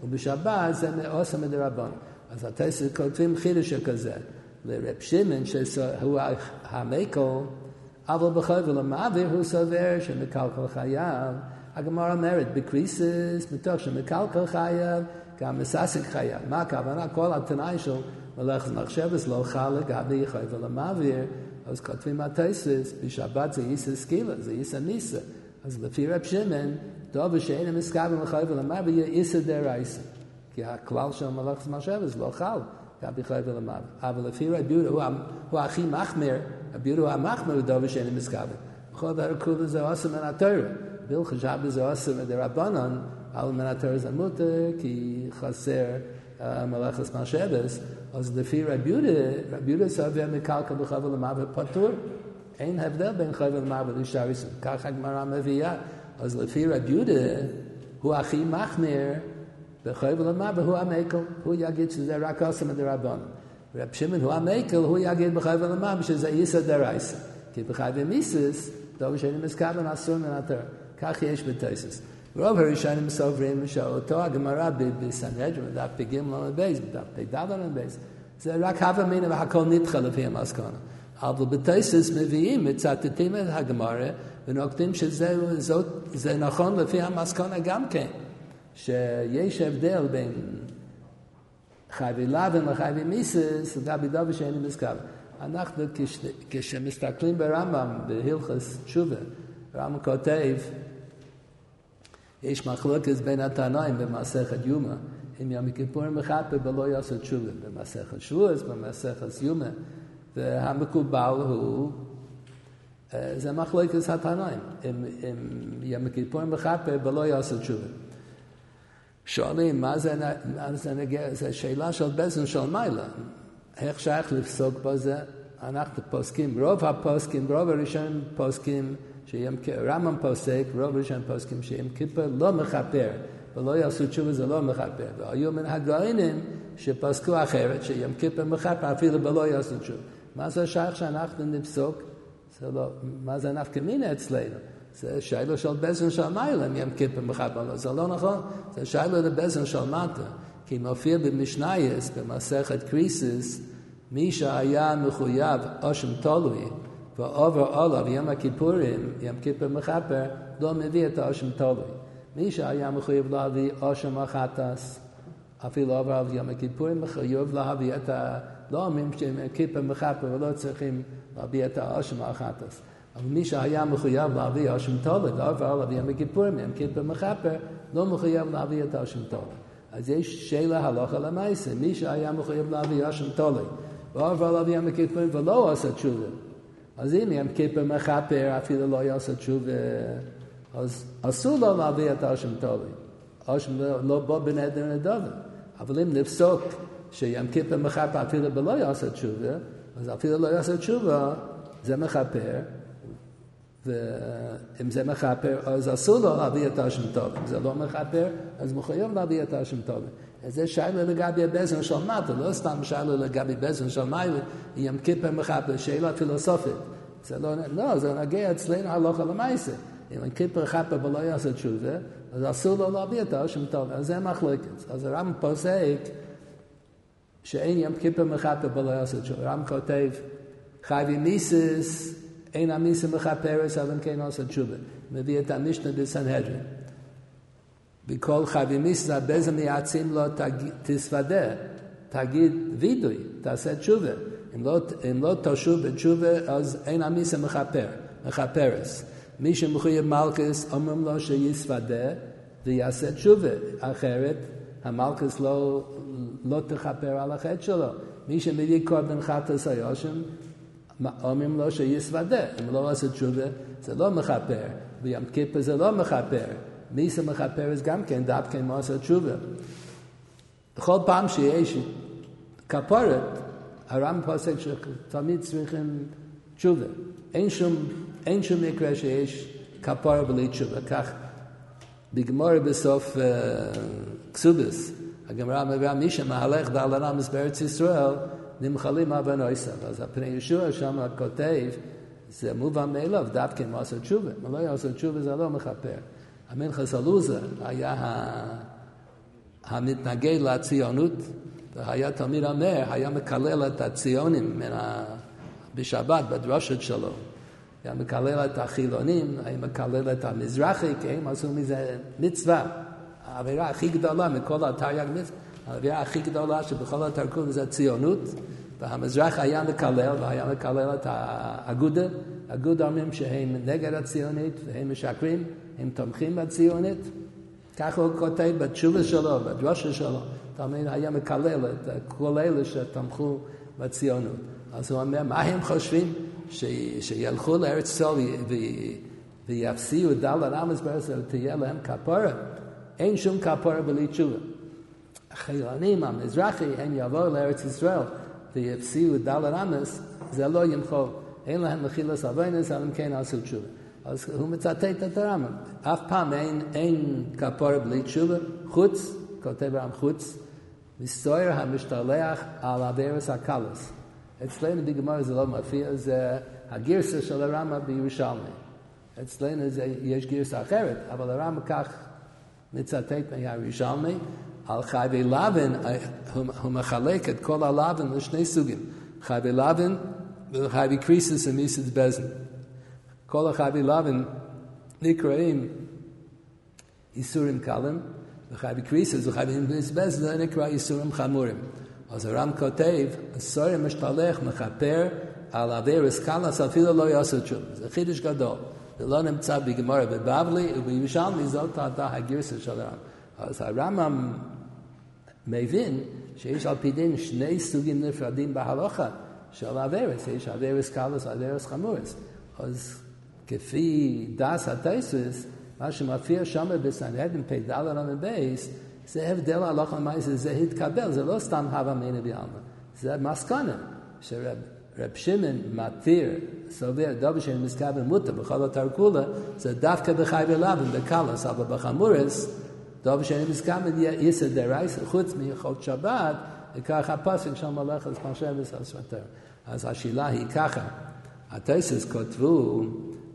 ובשבת זה עושה מדרבנן. אז התוספות כותבים חידוש כזה. לרב שמעון שהוא המקל, אבל בחבל המעביר הוא סובר שמקלקל חייב. הגמרא אומרת בקריסס, מתוך שמקלקל חייב, גם מססק חייב. מה הכוונה? כל התנאי של מלאכת מחשבת לא חל לגבי חבל המעביר. אז כותבים התוספות, בשבת זה ייסה סקילה, זה ייסה ניסה. אז לפי רב שמעון, דבר שאין מסכבן לחבל המעביר יהיה ייסה דרייסה. כי הכלל של מלאכת מחשבת לא חל. גם בחייב למעלה. אבל לפי רבי יהודה הוא הכי מחמיר, רבי יהודה הוא המחמיר לדבר שאין מסכבן. בכל דבר כולה זה עושה מן התורה. בהלכות שבת זה עושה מדרבנן, אבל מן התורה זה מותר, כי חסר מלאכת מחשבת. אז לפי רבי יהודה, רבי יהודה סובר מקלקל בחייב למעלה פטור. אין הבדל בין חייב למעלה לשאר איסור. כך הגמרא מביאה. אז לפי רבי יהודה הוא הכי מחמיר, בחייב למעלה הוא המקל, הוא יגיד שזה רק עושה מדרבנן. רב שמעון הוא המקל, הוא יגיד בחייב למעלה שזה ייסא דרייסא. כי בחייב מיסס, דבר שאין מסכבן אסור מן התורה. כך יש בתוספות. רוב הראשונים סוברים שאותו הגמרא בסנהדרין, בדף פ"ג למד בייס, בדף פ"ד למד בייס, זה רק הווה אמינא והכל נדחה לפי המסקנה. אבל בתוספות מביאים, מצטטים את הגמרא, ונוקטים שזה נכון לפי המסקנה גם כן. שיש הבדל בין חייבי לבן לחייבי מיסס, לגבי דבר שאין מסכבן. אנחנו כשמסתכלים ברמב"ם, בהלכות תשובה, רמב"ם כותב, יש מחלוקת בין התנאים במסכת יומא, אם יום כיפורים מכפר ולא יעשו תשובה, במסכת שבועות, במסכת יומא, והמקובל הוא, זה מחלוקת התנאים, אם יום כיפורים מכפר ולא יעשו תשובה. שואלים, מה זה, מה זה נגיע? זה שאלה של בזן של מיילה. איך שייך לפסוק בזה? אנחנו פוסקים, רוב הפוסקים, רוב הראשונים פוסקים, רמב"ם פוסק, רוב הראשונים פוסקים, שיום כיפור לא מכפר, ולא יעשו תשובה זה לא מכפר. והיו מן הגאונים שפסקו אחרת, שיום כיפור מכפר, אפילו ולא יעשו תשובה. מה זה שייך שאנחנו נפסוק? זה לא, מה זה נפקא מינה אצלנו? זה שאלה של בזן של מיילה, אם יום כיפור מכפר, זה לא נכון, זה שאלה לבזן של מטה, כי מופיע במשנייס, במסכת קריסס, מי שהיה מחויב אשם תלוי, ועובר עליו יום הכיפורים, יום כיפור מכפר, לא מביא את האשם תלוי. מי שהיה מחויב להביא אשם החטס, אפילו עובר עליו יום הכיפורים, מחויב להביא את ה... לא אומרים שיום כיפור מכפר, ולא צריכים להביא את האשם החטס. אבל מי שהיה מחויב להביא אשם תולד, עובר עליו יום הכיפורים, יום כיפור מכפר, לא מחויב להביא את אשם תולד. אז יש שאלה הלכה למעשה, מי שהיה מחויב להביא אשם תולד, ועובר עליו יום הכיפורים ולא עושה תשובה. אז אם יום כיפור מכפר אפילו לא יעשה תשובה, אז אסור לו להביא את אשם תולד. אשם לא, לא בא בנדר נדבה. אבל אם נפסוק שיום כיפור מכפר אפילו לא יעשה תשובה, אז אפילו לא יעשה תשובה, זה מכפר, ואם זה מכפר, אז אסור לו להביא את האשם טוב. אם זה לא מכפר, אז מחויב להביא את האשם טוב. אז זה שאלה לגבי הבזן של מטה, לא סתם שאלה לגבי בזן של מיילה, יום כיפור מכפר, שאלה פילוסופית. זה לא, לא, זה נגיע אצלנו הלכה למעשה. אם יום כיפור מכפר ולא יעשה תשובה, אז אסור לו להביא את האשם טוב. אז זה מחלוקת. אז הרמב"ם פוסק שאין יום כיפור מכפר ולא יעשה תשובה. הרמב"ם כותב, חייבי מיסס, אין המיסה מכפרס, אבל כן עושה תשובה. מביא את המשנה בסנהדרין. בכל חייבי מיסה, הבזן מייעצים לו, תסוודה, תגיד וידוי, תעשה תשובה. אם לא, אם לא תשוב בתשובה, אז אין המיסה מכפר, מכפרס. מי שמחויב מלכס, אומרים לו שיסוודה ויעשה תשובה. אחרת, המלכס לא, לא תכפר על החטא שלו. מי שמביא קורבן חטאת היושם, אומרים לו שיסוודה. אם לא עושה תשובה, זה לא מכפר. ביום כיפור זה לא מכפר. מי שמכפר זה גם כן דווקא אם עושה תשובה. בכל פעם שיש כפורת, הרמב"ם פוסק שתמיד צריכים תשובה. אין שום, אין שום מקרה שיש כפורת בלי תשובה. כך בגמרא בסוף uh, כסובס, הגמרא מביאה מי שמהלך דלרמס בארץ ישראל, נמחלים אבנויסה. אז הפני ישוע שם כותב, זה מובן מאליו, דווקא אם עושה תשובה. אם לא יעשה תשובה זה לא מכפר. המנחס אלוזה היה המתנגד לציונות, והיה תמיד אומר, היה מקלל את הציונים ה... בשבת, בדרשות שלו. היה מקלל את החילונים, היה מקלל את המזרחי, כי הם עשו מזה מצווה. העבירה הכי גדולה מכל התרי"ג מצוות, העבירה הכי גדולה שבכל התרקום זה ציונות, והמזרח היה מקלל, והיה מקלל את האגודה. האגודה אומרים שהם נגד הציונית, והם משקרים, הם תומכים בציונית. ככה הוא כותב בתשובה שלו, בדרושה שלו. תמיד היה מקלל את כל אלה שתמכו בציונות. אז הוא אומר, מה הם חושבים? ש... שילכו לארץ ישראל ו... ויפסיעו דלת אמס בארץ ותהיה להם כפרה. אין שום כפרה בלי תשובה. החילונים, המזרחי, הם יבואו לארץ ישראל ויפסיעו דלת אמס, זה לא ימחול. אין להם מחילת עוונס, אלא אם כן עשו תשובה. אז הוא מצטט את הרמב"ם. אף פעם אין, אין כפרה בלי תשובה, חוץ, כותב הרמב"ם חוץ, מסתור המשתלח על עבירת הקלס. אצלנו בגמרא זה לא מופיע, זה הגרסה של הרמב"ם בירושלמי. אצלנו זה, יש גרסה אחרת, אבל הרמב"ם כך מצטט מהירושלמי, על חייבי לבן, הוא, הוא מחלק את כל הלבן לשני סוגים. חייבי לבן וחייבי קריסוס ומיסוס בזן. כל החייבי לבן נקראים איסורים קלים, וחייבי קריסוס וחייבי מיסוס בזן זה נקרא איסורים חמורים. אז הרמב"ם כותב, אסור משתלח מכפר על עבירת קלס, אפילו לא יעשו תשובה. זה חידוש גדול. זה לא נמצא בגמרא בבבלי, ובירושלמי זאת הייתה הגרסה של הרמב"ם. אז הרמב"ם מבין שיש על פי דין שני סוגים נפרדים בהלכה של עבירת. יש עבירת קלס ועבירת חמורס. אז כפי דס התוספות, מה שמופיע שם בסנהדרין פ"ד עמוד בייס, זה הבדל הלכה למעשה, זה התקבל, זה לא סתם הווה אמינא בעלמא. זה מסקנה, שרב שמעון מתיר, סובר, דבר שאין מתכוון מותר בכל התרקולה, זה דווקא בחייבי לבן, בקלס, אבל בחמורס, דבר שאין מתכוון יסר דרייסה, חוץ מחוק שבת, וכך הפסוק שם הולך על פרשת הספר. אז השאלה היא ככה, התוספות כתבו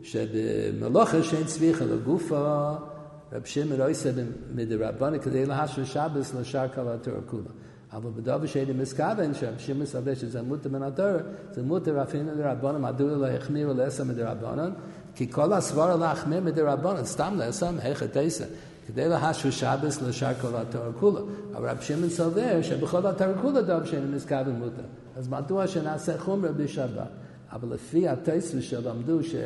שבמלוכה שאין צביחה לגופה, רב שמעון עושה מדרבנן כדי להשווה שבת לשאר כל התורה כולה. אבל בדבר שאין מתכוון שרב שמעון סובר שזה מותר מן התורה, זה מותר אפילו מדרבנן, מדוע לא החמיר לעשר מדרבנן? כי כל הסברה להחמיר מדרבנן, סתם לעשר מחטא עשר, כדי להשווה שבת לשאר כל התורה כולה. אבל רב שמעון סובר שבכל התורה כולה דבר שאין מתכוון מותר. אז מדוע שנעשה חומרה בשבת? אבל לפי התוספות שלמדו ש...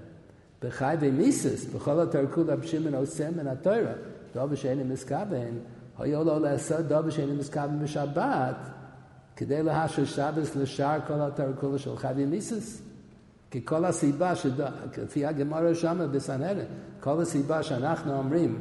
בחייבי מיסוס, בכל התרקוד רב שמעון עושה מן התורה, דבר שאין מתכוון, היה לו לעשות דבר שאין מתכוון בשבת, כדי להשווה שבת לשאר כל התרקוד של חייבי מיסוס. כי כל הסיבה, לפי הגמרא שם בסנהדרין, כל הסיבה שאנחנו אומרים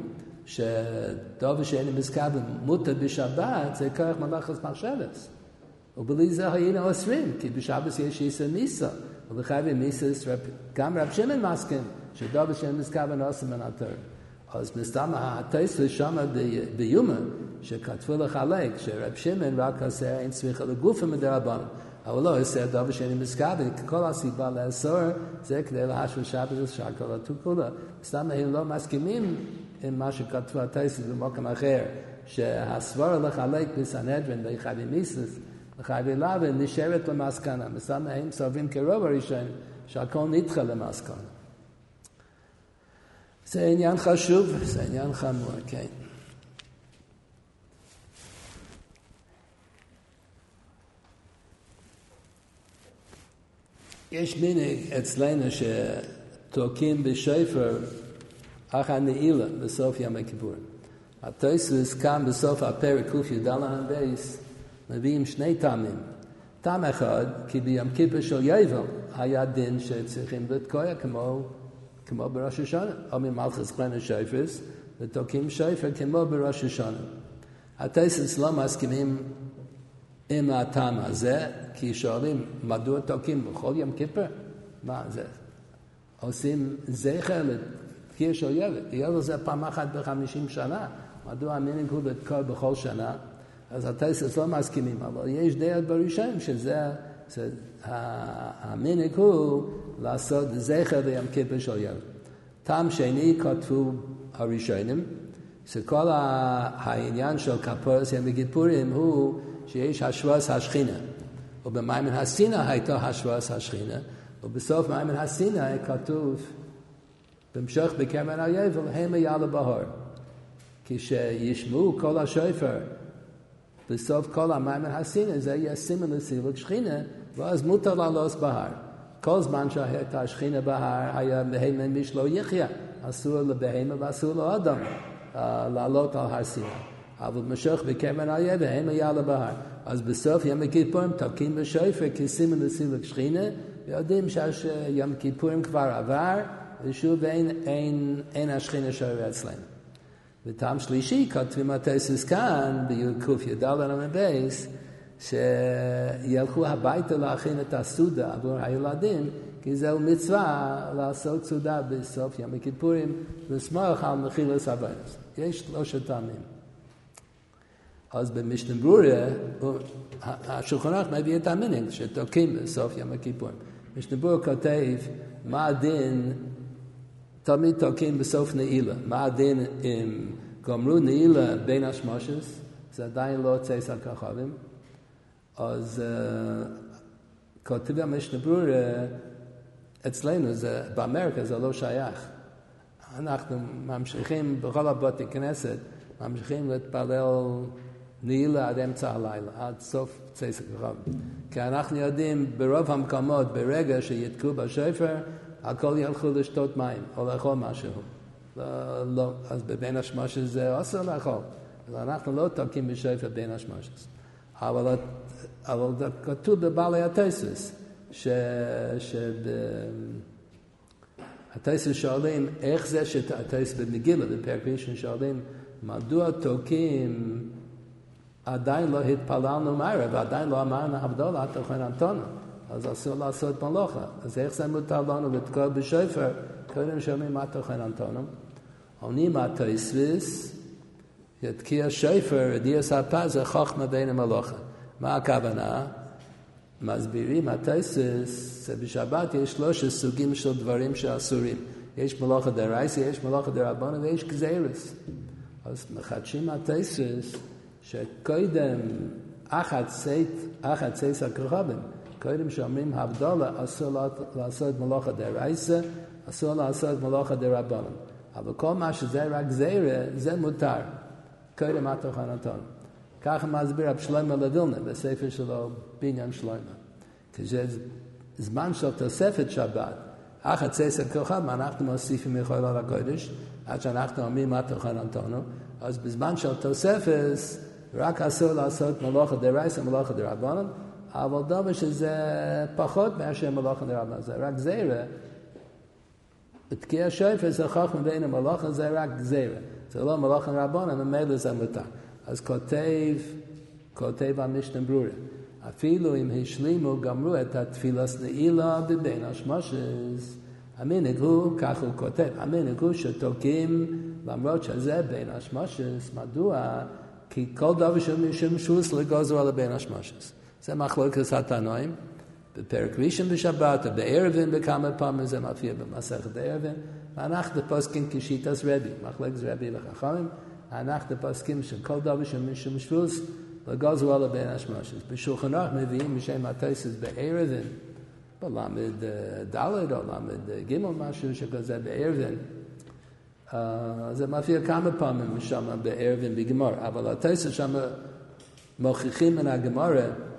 שדבר שאין מתכוון מותר בשבת, זה כרך מלאכת מחשבת. ובלי זה היינו אוסרים, כי בשבת יש איסור מיסה. ובחייבי מיסוס, גם רב שמעון מסכים, שדבר שאין מתכוון עושה מן התורה. אז מסתם התוספות שם ביומא, שכתבו לחלק, שרב שמעון רק עושה אין צריכה לגופה מדרבנן, אבל לא עושה דבר שאין מתכוון, כי כל הסיבה לאסור זה כדי להשווה שבת לשאר כל התורה כולה. מסתם הם לא מסכימים עם מה שכתבו התוספות במקום אחר, שהסברה לחלק בסנהדרין בחייבי מיסוס, לחייבי לבן נשארת למסקנה. מסתם הם סוברים כרוב הראשון, שהכל נדחה למסקנה. זה עניין חשוב, זה עניין חמור, כן. יש מנהג אצלנו שתוקעים בשופר אך הנעילה בסוף יום הכיפורים. התוספות כאן בסוף הפרק ק"ד בייס מביאים שני טעמים. טעם אחד, כי ביום כיפור של יובל היה דין שצריכים לתקוע כמו כמו בראש השנה, או ממלכת כהן שופרס, ותוקעים שופר כמו בראש השנה. התוספות לא מסכימים עם הטעם הזה, כי שואלים, מדוע תוקעים בכל יום כיפור? מה זה? עושים זכר לתקיע של יובל. יובל זה פעם אחת בחמישים שנה. מדוע המנהג הוא לתקוע בכל שנה? אז התוספות לא מסכימים, אבל יש דעות בראשונים שזה זה, המנהג הוא לעשות זכר ליום כיפור של יובל. טעם שני כתבו הראשונים, שכל העניין של כפורת יום הכיפורים הוא שיש השוואת השכינה. ובמימון הסיני הייתה השוואת השכינה, ובסוף מימון הסיני כתוב, בהמשך בקרמן היובל, הם יעלו בהר. כשישמעו כל השופר, בסוף כל המימון הסיני, זה יהיה סימן לסילוק שכינה, ואז מותר לעלות בהר. כל זמן שהייתה השכינה בהר, היה בהמה משלו יחיה. אסור לבהמה ואסור לאדם לעלות על הר סיני. אבל במשך בקרמן היובל, הם יעלו בהר. אז בסוף יום הכיפורים תוקעים בשופר כסימן לסילוק שכינה, ויודעים שיום כיפורים כבר עבר, ושוב אין, אין, אין השכינה שורה אצלנו. וטעם שלישי, כותבים התוספות כאן, בי"ק י"ד עמוד בייס, שילכו הביתה להכין את הסעודה עבור הילדים, כי זהו מצווה לעשות סעודה בסוף יום הכיפורים, ולשמוח על מחילת עוונות. יש שלושה טעמים. אז במשנה ברורה, השולחן ערוך מביא את המנהג שתוקעים בסוף יום הכיפורים. משנה ברורה כותב, מה הדין, תמיד תוקעים בסוף נעילה. מה הדין אם גמרו נעילה בין השמושס, זה עדיין לא צייס הכוכבים. אז uh, כותב המשנה ברורה, אצלנו, זה, באמריקה זה לא שייך. אנחנו ממשיכים בכל הבתי כנסת, ממשיכים להתפלל נעילה עד אמצע הלילה, עד סוף צייס הכוכבים. כי אנחנו יודעים ברוב המקומות, ברגע שיתקעו בשופר, הכל ילכו לשתות מים, או לאכול משהו. לא, לא. אז בבין השמושס זה אסור לאכול. אז אנחנו לא תוקעים בשופר בין השמושס. אבל, אבל כתוב בבעלי התוספות, ש... התוספות שואלים, איך זה שהתוספות במגילה, בפרק ראשון שואלים, מדוע תוקעים עדיין לא התפללנו מערב, ועדיין לא אמרנו הבדלה תוכן אנטונו. אז אסור לעשות מלאכה. אז איך זה מותר לנו לתקוע בשופר? קודם שומעים מה תוכן אנטונו. עונים התוספות, יתקיע שופר, ידיעס הפז, זה חוכמה בין המלאכה. מה הכוונה? מסבירים התוספות, שבשבת יש שלושה סוגים של דברים שאסורים. יש מלאכה דרייסה, יש מלאכה דרבנן ויש גזירס. אז מחדשים התוספות, שקודם אחת צאת, אחת צאת הכוכבים, קודם שאומרים הבדלה, אסור לעשות מלאכה דרייסה, אסור לעשות מלאכה דרבנן. אבל כל מה שזה רק גזירה, זה מותר. קודם התוכן אנטונו. ככה מסביר רב שלמה לוילנה, בספר שלו, בניין שלמה. כשזמן של תוספת שבת, אחת צאת הכוכבים, אנחנו מוסיפים מחול על הקודש, עד שאנחנו אומרים מה תוכן אנטונו, אז בזמן של תוספת, רק אסור לעשות מלאכה דרייסה, מלאכה דרבנן, אבל דבר שזה פחות מאשר מלאכה דרבנן, זה רק גזירה. בתקיע שופר זה חוכמה בין המלאכה, זה רק גזירה. זה לא מלאכה דרבנן, ממילא זה מותר. אז כותב, כותב המשנה ברורה, אפילו אם השלימו, גמרו את התפילת נעילה בבין השמושס, המנהג הוא, כך הוא כותב, המנהג הוא שתוקעים, למרות שזה בין השמושס, מדוע? כי כל דבר שמשמשוס לגוזר על בין השמושס. זה מחלוקת התנאים, בפרק ראשון בשבת, בערבים בכמה פעמים, זה מופיע במסכת הערבים, ואנחנו פוסקים כשיטת רבי, מחלוקת רבי וחכמים, אנחנו פוסקים שכל דבר שמשמשוס לגוזר על בין השמושס. בשולחן ערוך מביאים בשם התוספות בערבים, בלמד ד' או למד ג' משהו שכזה בערבים, Uh, זה מופיע כמה פעמים שם בערבים בגמר, אבל התוספות שם מוכיחים מן הגמרא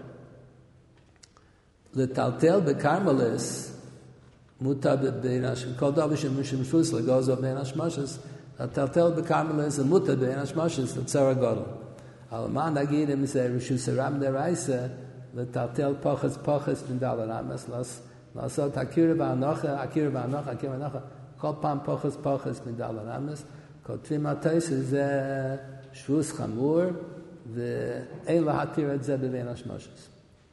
לטלטל בקרמלס מותר בין השמושס, כל דבר שמשמשוס לגוזר בין השמושס, לטלטל בקרמלס זה מותר בין השמושס לצער הגודל. אבל מה נגיד אם זה רשוס הרם דרייסה, לטלטל פוחס פוחס בין דלת אמס, לעשות הכירה והנוחה, הכירה והנוחה, הכירה והנוחה, כל פעם פוחס פוחס מדלת אמס, כותבים התוספות זה שבוס חמור, ואין להתיר את זה בבין השמושס.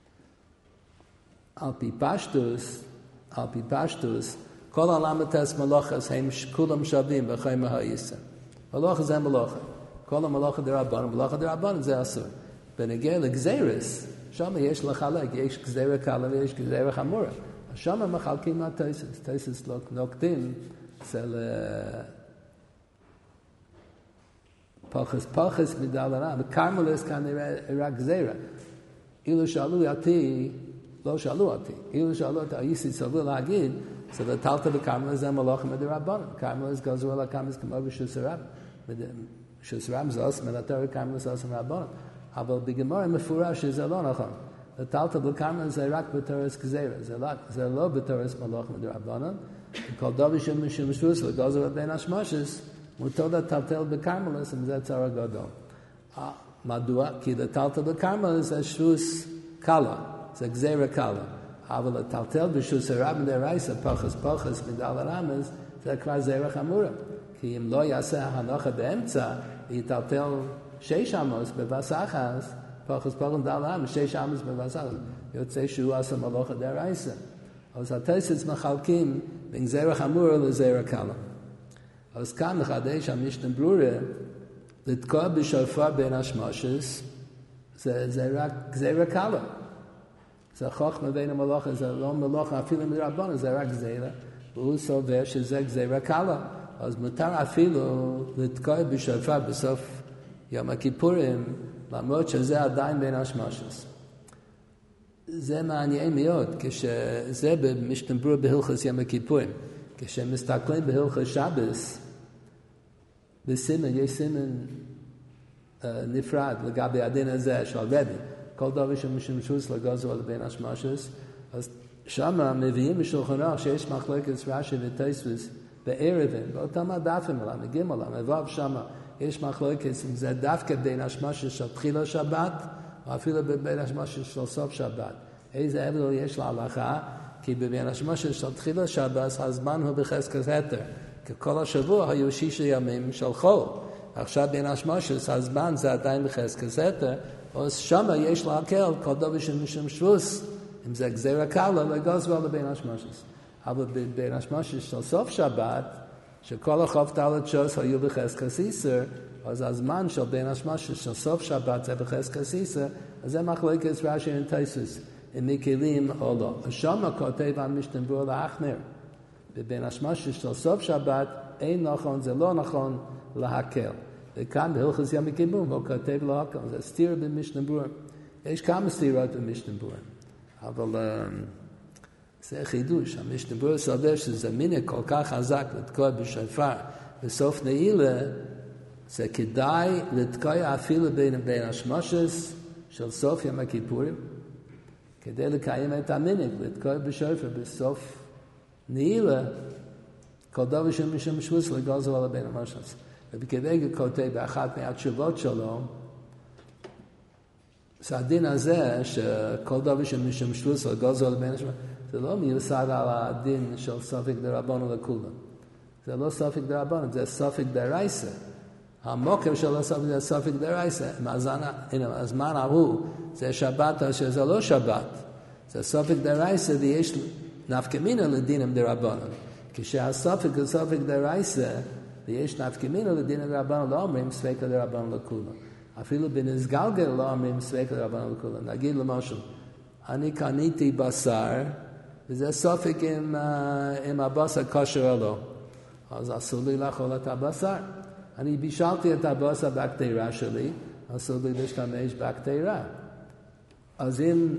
על פי פשטוס, על פי פשטוס, כל הלמתס מלאכס הם כולם שווים בכל מהייסר. מלאכה זה מלאכה. כל המלאכה דרבנן, מלאכה דרבנן זה אסור. בנגיע לגזירס, שם יש לחלק, יש גזירה קלה ויש גזירה חמורה. שם מחלקים מהתוספות, תוספות נוקטים, זה פחס פחס מדל הרם, וקרמלס כנראה רק גזירה. אילו שאלו אותי, לא שאלו אותי, אילו שאלו אותי, הייתי סביר להגיד, זה לטלת בקרמלס זה מלאכים מדרבנן. קרמלס גזרו על הקרמלס כמו בשוס הרב. שוס הרב זה עושה מנתר קרמלס עושה מרבנן. אבל בגמרא מפורש שזה לא נכון. לטלת בקרמלס זה רק בתורס גזירה. זה לא בתורס מלאכים מדרבנן. כל דבר שמשמשוס וגזרו בין השמשס, מותר לטלטל בקרמלס, אם זה צער גדול. מדוע? כי לטלטל בקרמלס זה שוס קלה. זה גזירה קלה. אבל לטלטל בשוס הרב מדרייסה, פחס פחס מדל הרמז, זה כבר זרע חמורה. כי אם לא יעשה הנוחה באמצע, יטלטל שש עמוס בבסחס, פחס פחס מדל הרמז, שש עמוס בבסחס. יוצא שהוא עשה מלוכה דרייסה. אז התוספות מחלקים בין זרע חמורה לזרע קלה. אז כאן מחדש המשנה ברורה, לתקוע בשופר בין השמושס, זה, זה רק גזירה קלה. זה חוכמה בין המלוכה, זה לא מלוכה אפילו מדרבנן, זה רק גזירה. והוא סובר שזה גזירה קלה. אז מותר אפילו לתקוע בשופר בסוף יום הכיפורים, למרות שזה עדיין בין השמושס. זה מעניין מאוד, כשזה במשנה ברורה בהלכות יום הכיפורים. כשמסתכלים בהלכות שבס, בסימן, יש סימן uh, נפרד לגבי הדין הזה של רבי. כל דבר שמשמשוס לגזור לבין השמשס, אז שם מביאים בשולחן אורך שיש מחלוקת רש"י ותוספות בערבים, באותם הדפים עליהם, מגיעים עליהם, מבואר שם, יש מחלוקת אם זה דווקא בין השמשס של תחילה שבת, או אפילו בין השמשס של סוף שבת. איזה הבדל יש להלכה? כי בבין השמשס של תחילה שבת, הזמן הוא בחזקת התר. כי כל השבוע היו שישה ימים של חול. עכשיו בין השמשס, הזמן זה עדיין בחזקת התר, אז שם יש להקל כל דבר שמשם שבוס, אם זה גזירה קלה, לגזור לבין השמשס. אבל בין השמשס של סוף שבת, שכל החוף תלת שוס היו בחזקת איסר, אז הזמן של בין השמשס של סוף שבת זה בחזקת איסר, אז זה מחלוקת רש"י ותוספות. אם מקלים או לא. שם כותב המשנה ברורה לאחנר. בבין השמשס של סוף שבת אין נכון, זה לא נכון להקל. וכאן בהלכות יום הכיפורים הוא כותב להקל. זה סתירה במשנה ברורה. יש כמה סתירות במשנה ברורה. אבל זה חידוש. המשנה ברורה סובר שזה מנהג כל כך חזק לתקוע בשופר בסוף נעילה, זה כדאי לתקוע אפילו בין, בין השמשס של סוף יום הכיפורים, כדי לקיים את המנהג, לתקוע בשופר בסוף נעילה, כל דבר שמשם שבוס לגזור על בין המשמש. ובכדי כותב באחת מהתשובות שלו, זה הדין הזה, שכל דבר שמשם שבוס לגזור על בין המשמש, זה לא מיוסד על הדין של סופק דרבנן לכולם. זה לא סופק דרבנן, זה סופק דרייסה. המוקר של הסופק זה סופק דרייסה. הזמן ההוא, זה שבת או שזה לא שבת. זה סופק דרייסה ויש נפקא מינה לדינם דרבנן. כשהסופק הוא סופק דרייסה ויש נפקא מינה לדינם דרבנן, לא אומרים ספקא דרבנן לכולם. אפילו בנסגלגל לא אומרים ספקא דרבנן לכולם. נגיד למשל, אני קניתי בשר, וזה סופק אם, אם הבשר כשר או לא. אז אסור לי לאכול את הבשר. אני בישלתי את הבשר בקטרה שלי, אסור לי להשתמש בקטרה. אז אם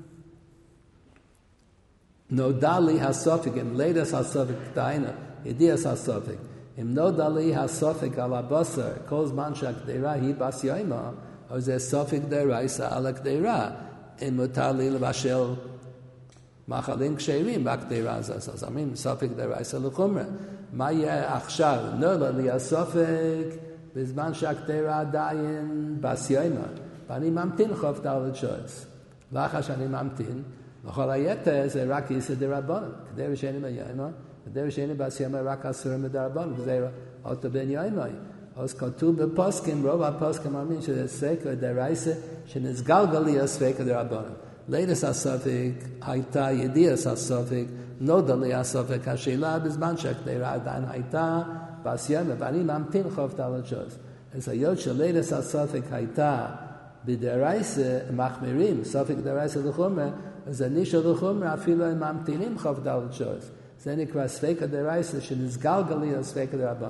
נודע לי הסופק, אם לידס הסופק דיינה, ידיעס הסופק, אם נודע לי הסופק על הבשר, כל זמן שהקטרה היא בס יומה, אז זה סופק דרייסה על הקטרה. אם מותר לי לבשל מאכלים כשרים בקטרה הזאת, אז אומרים סופק דרייסה לחומרה. מה יהיה עכשיו? נודע לי הסופק בזמן שהקטרה עדיין בס יומה, ואני ממתין חוף דלת שוס. לאחר שאני ממתין, לכל היתר זה רק איסא דרבנן. קטרה שאיני ביומה, קטרה שאיני בס יומה רק אסור מדרבנן, וזה אותו בן יומה. אז כתוב בפוסקים, רוב הפוסקים אומרים שזה ספקא דרייסה, שנסגלגל לי הספקא דרבנן. לידס הסופק הייתה ידיעס הסופק, נודע לי הסופק, השאלה בזמן שהקטרה עדיין הייתה בס יומה, ואני ממתין חוף דלת שוס. אז היות שלידס הסופק הייתה בדרייסה, מחמירים, סופק דרייסה לחומרה, אז הנישה לחומרה אפילו הם ממתינים חוף דלת שוס. זה נקרא ספקא דרייסה, שנסגלגל לי הספקא דרבנן.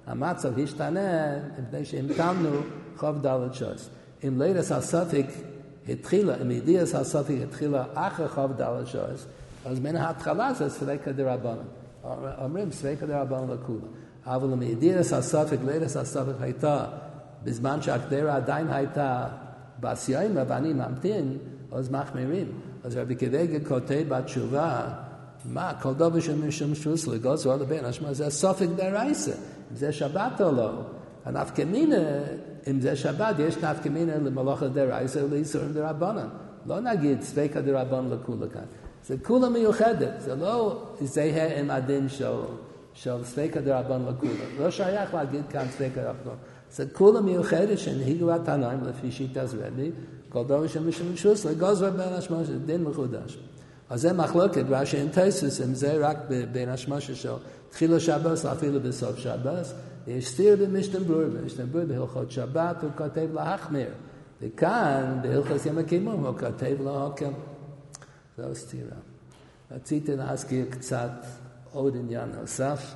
המצב השתנה, מפני שהמתנו חוב דלת שוס. אם לידס הסופק התחילה, אם ידיעס הסופק התחילה אחרי חוב דלת שוס, אז מן ההתחלה זה ספיקה דרבנן. אומרים ספיקה דרבנן לכולה. אבל אם ידיעס הסופק, לידס הסופק הייתה, בזמן שהקדרה עדיין הייתה בעשיימה ואני ממתין, אז מחמירים. אז רבי כבגה כותב בתשובה, מה, כל דבר שמשום שוס לגוזר לבן, השמע, זה סופק דרייסה, אם זה שבת או לא. הנפקא מינה, אם זה שבת, יש נפקא מינה למלאכה דרייסה ולאיסורים דרבנן. לא נגיד ספיקה דרבנן לכולה כאן. זה כולה מיוחדת, זה לא זהה עם הדין של, של ספיקה דרבנן לכולה. לא שייך להגיד כאן ספיקה דרבנן. זה כולה מיוחדת שנהיגו התנאים לפי שיטת רבי, כל דבר שמשום שוס לגוזר בין השמע, זה דין מחודש. אז זה מחלוקת, רש"י עם תוספות, אם זה רק בין השמשה של תחילה שבת, אפילו בסוף שבת, יש סתירה במשנה ברורה, במשנה ברורה בהלכות שבת הוא כותב להחמיר, וכאן בהלכות יום הכיפורים הוא כותב להקל. זו סתירה. רציתי להזכיר קצת עוד עניין נוסף.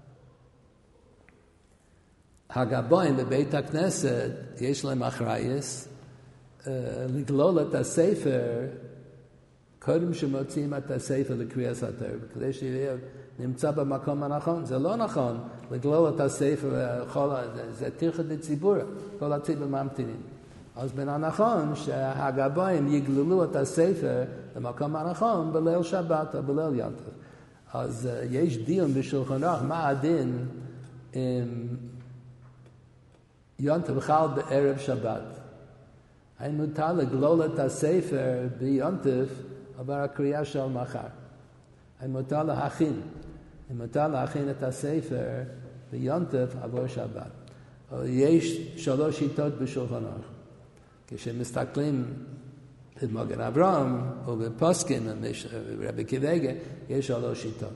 הגבוהים בבית הכנסת יש להם אחריות לגלול את הספר קודם שמוצאים את הספר לקריאת התורה, כדי שיהיה נמצא במקום הנכון. זה לא נכון לגלול את הספר, זה טרחה לציבור, כל הציבור ממתינים. אז בין הנכון שהגבוהים יגללו את הספר במקום הנכון בליל שבת או בליל יום טוב. אז יש דיון בשולחן ערוך, מה הדין אם יום טוב חל בערב שבת? האם מותר לגלול את הספר ביום טוב עבור הקריאה של מחר? האם מותר להכין? האם מותר להכין את הספר ביום טוב עבור שבת? יש שלוש שיטות בשולחן ערוך. כשמסתכלים במגן אברהם או בפוסקין, רבי כבגה, יש שלוש שיטות.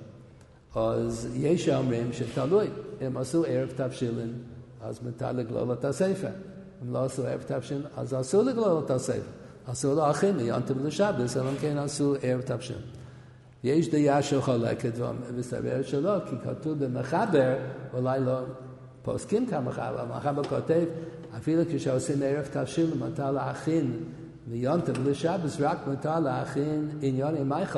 אז יש שאומרים שתלוי, אם עשו ערב תבשילין, אז מותר לגלול את הספר. אם לא עשו ערב תבשילין, אז אסור לגלול את הספר. אסור להכין מיום טוב לשבת, אלא אם כן עשו ערב תבשילין. יש דעה שחולקת ומסתבר שלא, כי כתוב במחבר, אולי לא פוסקים כמחבר, אבל מחבר כותב, אפילו כשעושים ערב תבשילין, מותר להכין מיום טוב לשבת, רק מותר להכין ענייני מייכל.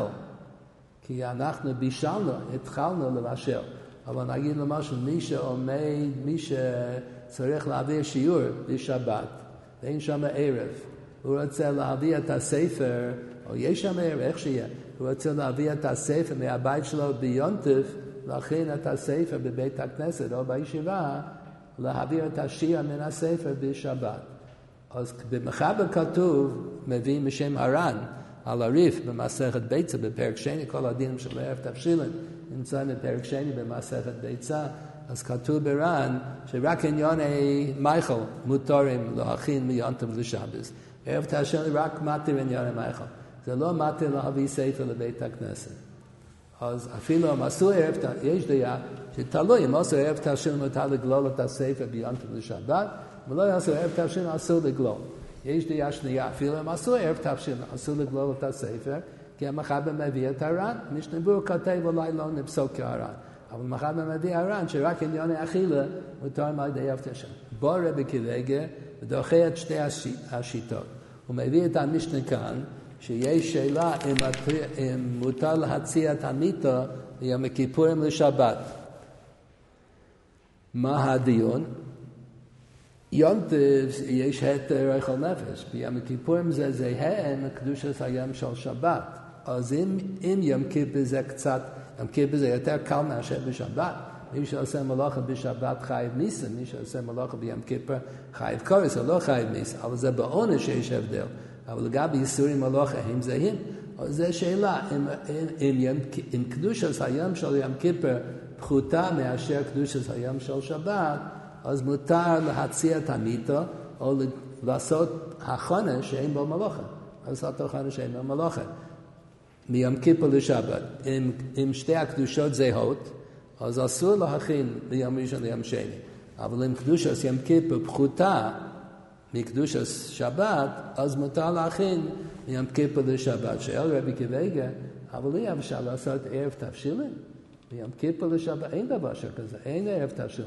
כי אנחנו בישלנו, התחלנו לבשל. אבל נגיד למשל, מי שעומד, מי שצריך להביא שיעור בשבת, ואין שם ערב, הוא רוצה להביא את הספר, או יש שם ערב, איך שיהיה, הוא רוצה להביא את הספר מהבית שלו ביונטף, להכין את הספר בבית הכנסת או בישיבה, להעביר את השיר מן הספר בשבת. אז במחבר כתוב, מביא משם הר"ן, על הריף במסכת ביצה, בפרק שני, כל הדינים של ערב תבשילין, נמצאים בפרק שני במסכת ביצה, אז כתוב בר"ן, שרק ענייני מייכל מותרים להכין מיום טוב לשבת. ערב תבשילין רק מתיר ענייני מייכל. זה לא מתיר להביא ספר לבית הכנסת. אז אפילו אם עשו ערב תבשילין, יש דעה שתלוי, אם עשו ערב תבשילין מותר לגלול את הספר ביום טוב לשבת, ולא יעשו ערב תבשילין אסור לגלול. יש דעה שנייה, אפילו אם עשו ערב תבשילין, אסור לגלול את הספר, כי המחבר מביא את הר"ן, משנה ברורה כותב אולי לא נפסוק כהר"ן, אבל המחבר מביא הר"ן שרק ענייני אכילה מותר על ידי ערב תבשילין. בוא רבי כבגה ודוחה את שתי השיטות. הוא מביא את המשנה כאן, שיש שאלה אם, אם מותר להציע את המיטה ביום הכיפורים לשבת. מה הדיון? יום טוב יש היתר אכול נפש, ביום הכיפורים זה זהה עם קדושת היום של שבת. אז אם, אם יום כיפור זה קצת, יום כיפור זה יותר קל מאשר בשבת. מי שעושה מלאכה בשבת חייב מיסה, מי שעושה מלאכה ביום כיפור חייב קורס, או לא חייב מיסה, אבל זה בעונש שיש הבדל. אבל לגבי איסורים מלאכה הם זהים. אז זו שאלה, אם, אם, אם, אם קדושת היום של יום כיפור פחותה מאשר קדושת היום של שבת, אז מותר להציע את המיטה, או לעשות הכנה שאין בו מלאכה. לעשות הכנה שאין בו מלאכה. מיום כיפור לשבת. אם, אם שתי הקדושות זהות, אז אסור להכין ליום ראשון ליום שני. אבל אם קדושת יום כיפור פחותה מקדושת שבת, אז מותר להכין מיום כיפור לשבת. שאל רבי כבגה, אבל אי אפשר לעשות ערב תבשילין? ביום כיפור לשבת אין דבר שכזה, אין ערב תבשילין.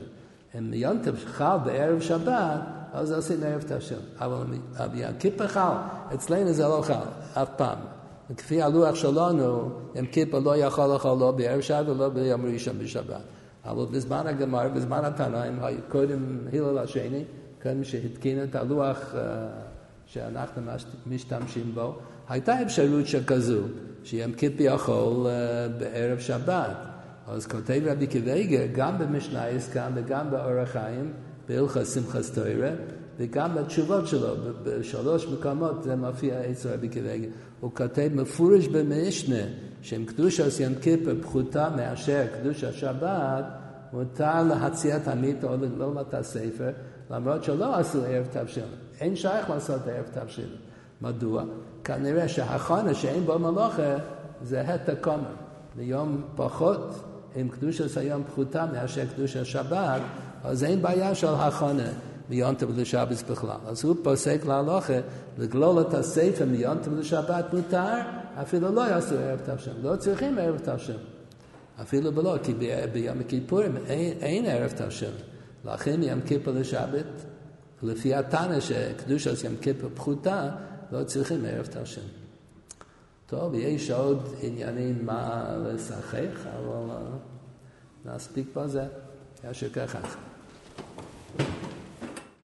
אם יום טוב חל בערב שבת, אז עושים ערב תבשיל. אבל יום כיפר חל, אצלנו זה לא חל, אף פעם. כפי הלוח שלנו, יום כיפר לא יכול לאכול לא בערב שבת ולא ביום ראשון בשבת. אבל בזמן הגמרא, בזמן התנאים, קודם הלל השני, קודם שהתקין את הלוח שאנחנו משתמשים בו, הייתה אפשרות שכזו, שיום כיפר יכול בערב שבת. אז כותב רבי עקיבא איגר, גם במשנייס כאן וגם באורח חיים, בהלכות שמחת תורה, וגם בתשובות שלו, בשלוש מקומות זה מופיע אצל רבי עקיבא איגר. הוא כותב מפורש במשנה, שאם קדושת יום כיפר פחותה מאשר קדושת שבת, מותר להציע את המיטה או לא את הספר, למרות שלא עשו ערב תבשיל. אין שייך לעשות ערב תבשיל. מדוע? כנראה שהחונה שאין בו מלאכה זה התר קומר. ליום פחות, אם קדושת היום פחותה מאשר קדושת שבת, אז אין בעיה של החונה מיום טוב לשבת בכלל. אז הוא פוסק להלכה לגלול את הספר מיום טוב לשבת מותר, אפילו לא יעשו ערב תבשיל. לא צריכים ערב תבשיל. אפילו בלא, כי ביום כיפורים אין, אין ערב תבשיל. לכן יום כיפר לשבת, לפי התנא שקדושת יום כיפר פחותה, לא צריכים ערב תבשיל. טוב, יש עוד עניינים מה לשחק, אבל נספיק בזה. יש ככה.